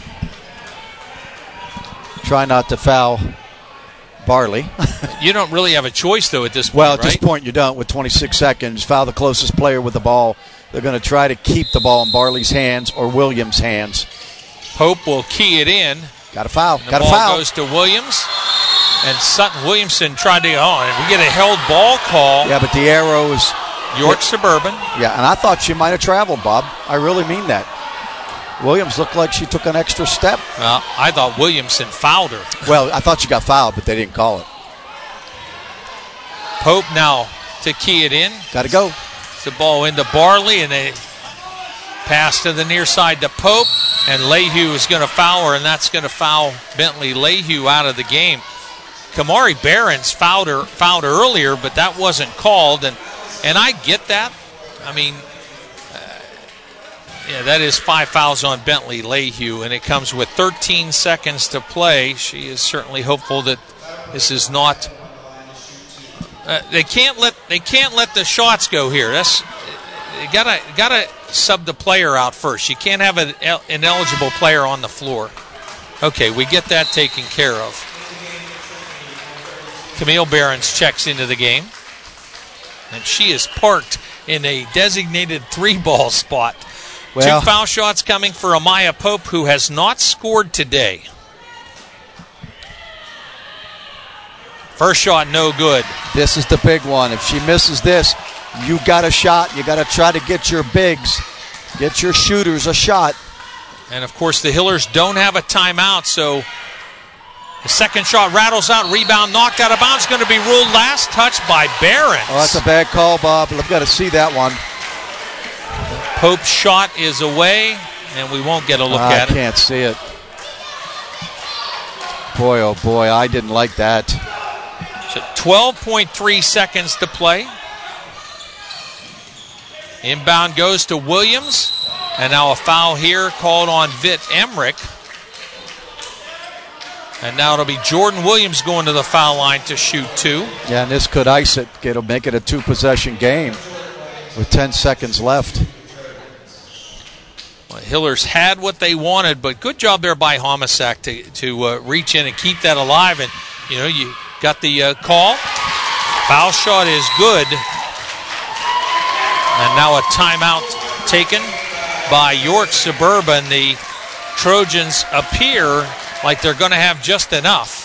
Try not to foul Barley. You don't really have a choice, though, at this point, Well, at right? this point, you don't. With 26 seconds, foul the closest player with the ball. They're going to try to keep the ball in Barley's hands or Williams' hands. Pope will key it in. Got a foul. The ball goes to Williams. And Sutton Williamson tried to, and we get a held ball call. Yeah, but the arrow is York Suburban. Yeah, and I thought she might have traveled, Bob. I really mean that. Williams looked like she took an extra step. Well, I thought Williamson fouled her. Well, I thought she got fouled, but they didn't call it. Pope now to key it in. Got to go. The ball into Barley, and they pass to the near side to Pope, and Lehue is going to foul her, and that's going to foul Bentley Lehue out of the game. Kamari Behrens fouled her earlier, but that wasn't called, and I get that. I mean, that is 5 fouls on Bentley Lehue, and it comes with 13 seconds to play. She is certainly hopeful that this is not. They can't let the shots go here. That's you gotta sub the player out first. You can't have an ineligible player on the floor. Okay, we get that taken care of. Camille Behrens checks into the game, and she is parked in a designated 3-ball spot. Well, 2 foul shots coming for Amaya Pope, who has not scored today. First shot, no good. This is the big one. If she misses this, you got a shot. You got to try to get your bigs, get your shooters a shot. And, of course, the Hillers don't have a timeout, so the second shot rattles out. Rebound knocked out of bounds. Going to be ruled last touch by Behrens. Oh, that's a bad call, Bob. I've got to see that one. Pope's shot is away, and we won't get a look at it. I can't see it. Boy, oh boy, I didn't like that. So 12.3 seconds to play. Inbound goes to Williams. And now a foul here called on Vitt Emmerich. And now it'll be Jordan Williams going to the foul line to shoot 2. Yeah, and this could ice it. It'll make it a 2-possession game with 10 seconds left. Well, Hillers had what they wanted, but good job there by Homisak to reach in and keep that alive. And, you got the call. Foul shot is good. And now a timeout taken by York Suburban. The Trojans appear like they're going to have just enough.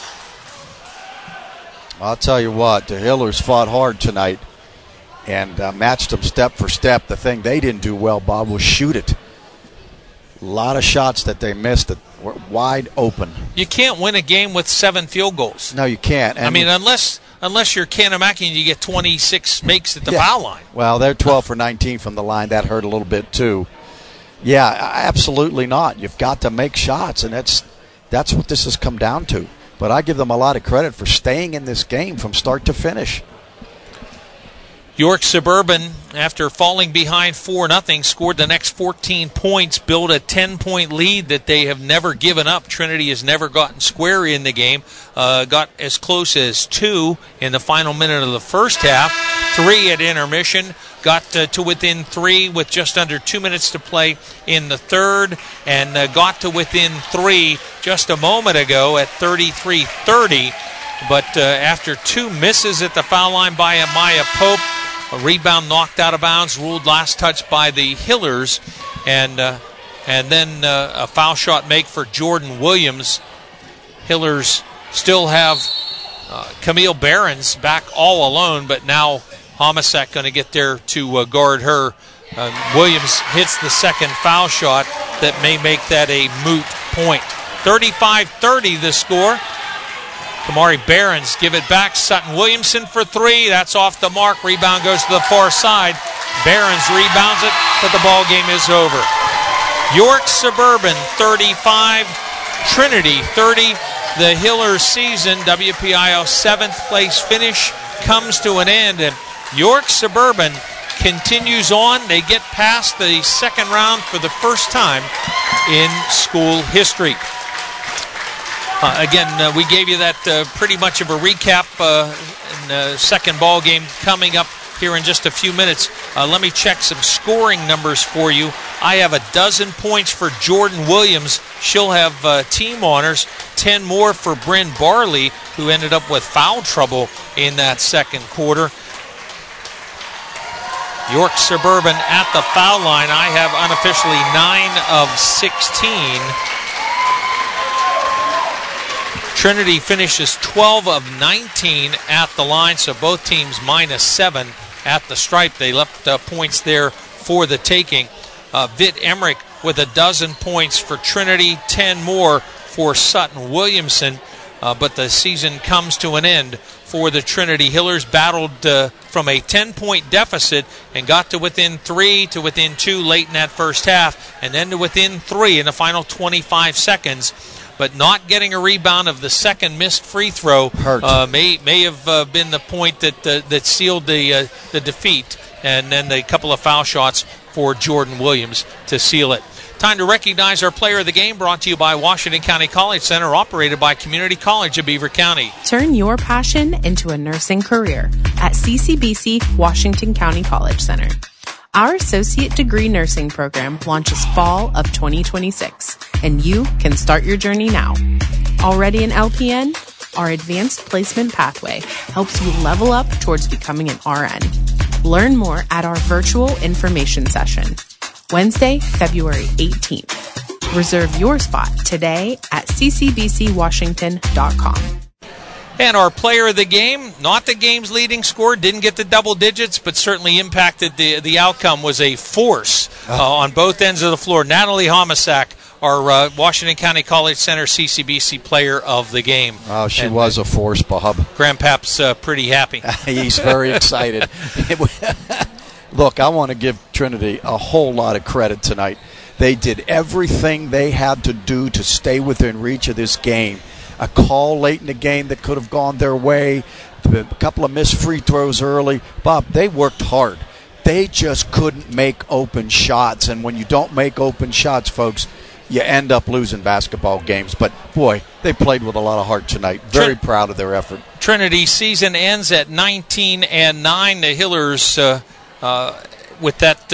I'll tell you what, the Hillers fought hard tonight and matched them step for step. The thing they didn't do well, Bob, was shoot it. A lot of shots that they missed that were wide open. You can't win a game with 7 field goals. No, you can't. And I mean, unless unless you're Kanamakia and you get 26 makes at the foul line. Well, they're 12 for 19 from the line. That hurt a little bit too. Yeah, absolutely not. You've got to make shots, and that's what this has come down to. But I give them a lot of credit for staying in this game from start to finish. York Suburban, after falling behind 4-0, scored the next 14 points, built a 10-point lead that they have never given up. Trinity has never gotten square in the game. Got as close as 2 in the final minute of the first half, 3 at intermission. Got to within 3 with just under 2 minutes to play in the third, and got to within 3 just a moment ago at 33-30. But after 2 misses at the foul line by Amaya Pope, a rebound knocked out of bounds, ruled last touch by the Hillers, and then a foul shot make for Jordan Williams. Hillers still have Camille Behrens back all alone, but now Homicek going to get there to guard her. Williams hits the second foul shot that may make that a moot point. 35-30 the score. Kamari Behrens give it back. Sutton Williamson for 3. That's off the mark. Rebound goes to the far side. Behrens rebounds it, but the ball game is over. York Suburban 35, Trinity 30. The Hillers season, WPIL 7th place finish, comes to an end, and York Suburban continues on. They get past the second round for the first time in school history. Again, we gave you that pretty much of a recap in the second ball game coming up here in just a few minutes. Let me check some scoring numbers for you. I have 12 points for Jordan Williams. She'll have team honors. 10 more for Bryn Barley, who ended up with foul trouble in that second quarter. York Suburban at the foul line. I have unofficially 9 of 16. Trinity finishes 12 of 19 at the line, so both teams -7 at the stripe. They left points there for the taking. Vitt Emmerich with 12 points for Trinity, 10 more for Sutton Williamson, but the season comes to an end for the Trinity Hillers. Battled from a 10-point deficit and got to within 3, to within 2 late in that first half, and then to within 3 in the final 25 seconds. But not getting a rebound of the second missed free throw may have been the point that sealed the defeat, and then the couple of foul shots for Jordan Williams to seal it. Time to recognize our player of the game, brought to you by Washington County College Center, operated by Community College of Beaver County. Turn your passion into a nursing career at CCBC Washington County College Center. Our associate degree nursing program launches fall of 2026, and you can start your journey now. Already an LPN? Our advanced placement pathway helps you level up towards becoming an RN. Learn more at our virtual information session, Wednesday, February 18th. Reserve your spot today at ccbcwashington.com. And our player of the game, not the game's leading scorer, didn't get the double digits, but certainly impacted the outcome, was a force on both ends of the floor. Natalie Homicek, our Washington County College Center CCBC player of the game. Oh, she was a force, Bob. Grandpap's pretty happy. He's very excited. Look, I want to give Trinity a whole lot of credit tonight. They did everything they had to do to stay within reach of this game. A call late in the game that could have gone their way, a couple of missed free throws early. Bob, they worked hard. They just couldn't make open shots, and when you don't make open shots, folks, you end up losing basketball games. But, boy, they played with a lot of heart tonight. Very proud of their effort. Trinity's season ends at 19-9. The Hillers, with that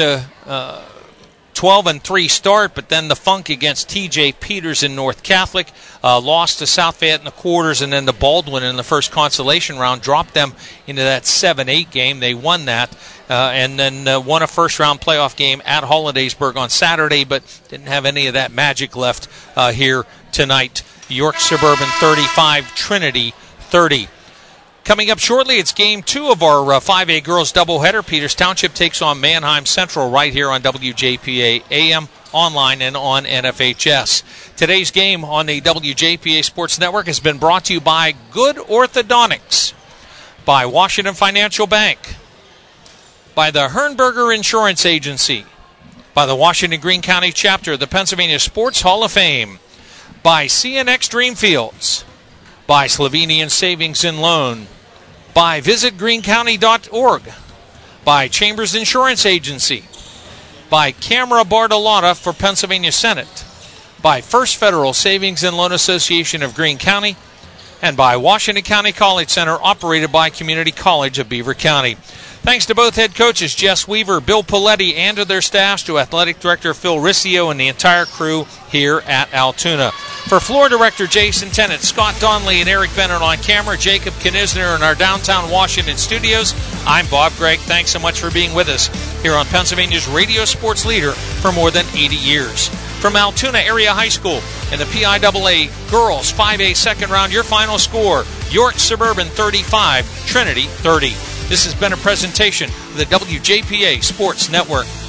12-3 start, but then the funk against T.J. Peters in North Catholic, lost to South Fayette in the quarters, and then to Baldwin in the first consolation round, dropped them into that 7-8 game. They won that, and then won a first-round playoff game at Hollidaysburg on Saturday, but didn't have any of that magic left here tonight. York Suburban 35, Trinity 30. Coming up shortly, it's Game 2 of our 5A girls doubleheader. Peters Township takes on Manheim Central right here on WJPA AM, online, and on NFHS. Today's game on the WJPA Sports Network has been brought to you by Good Orthodontics. by Washington Financial Bank, by the Herrnberger Insurance Agency, by the Washington Greene County Chapter of the Pennsylvania Sports Hall of Fame, by CNX Dreamfields, by Slovenian Savings and Loan, by visitgreencounty.org, by Chambers Insurance Agency, by Camera Bartolotta for Pennsylvania Senate, by First Federal Savings and Loan Association of Greene County, and by Washington County College Center, operated by Community College of Beaver County. Thanks to both head coaches, Jess Weaver, Bill Paletti, and to their staffs, to Athletic Director Phil Riccio and the entire crew here at Altoona. For Floor Director Jason Tennant, Scott Donnelly, and Eric Bennett on camera, Jacob Knisner in our downtown Washington studios, I'm Bob Gregg. Thanks so much for being with us here on Pennsylvania's radio sports leader for more than 80 years. From Altoona Area High School in the PIAA Girls 5A second round, your final score, York Suburban 35, Trinity 30. This has been a presentation of the WJPA Sports Network.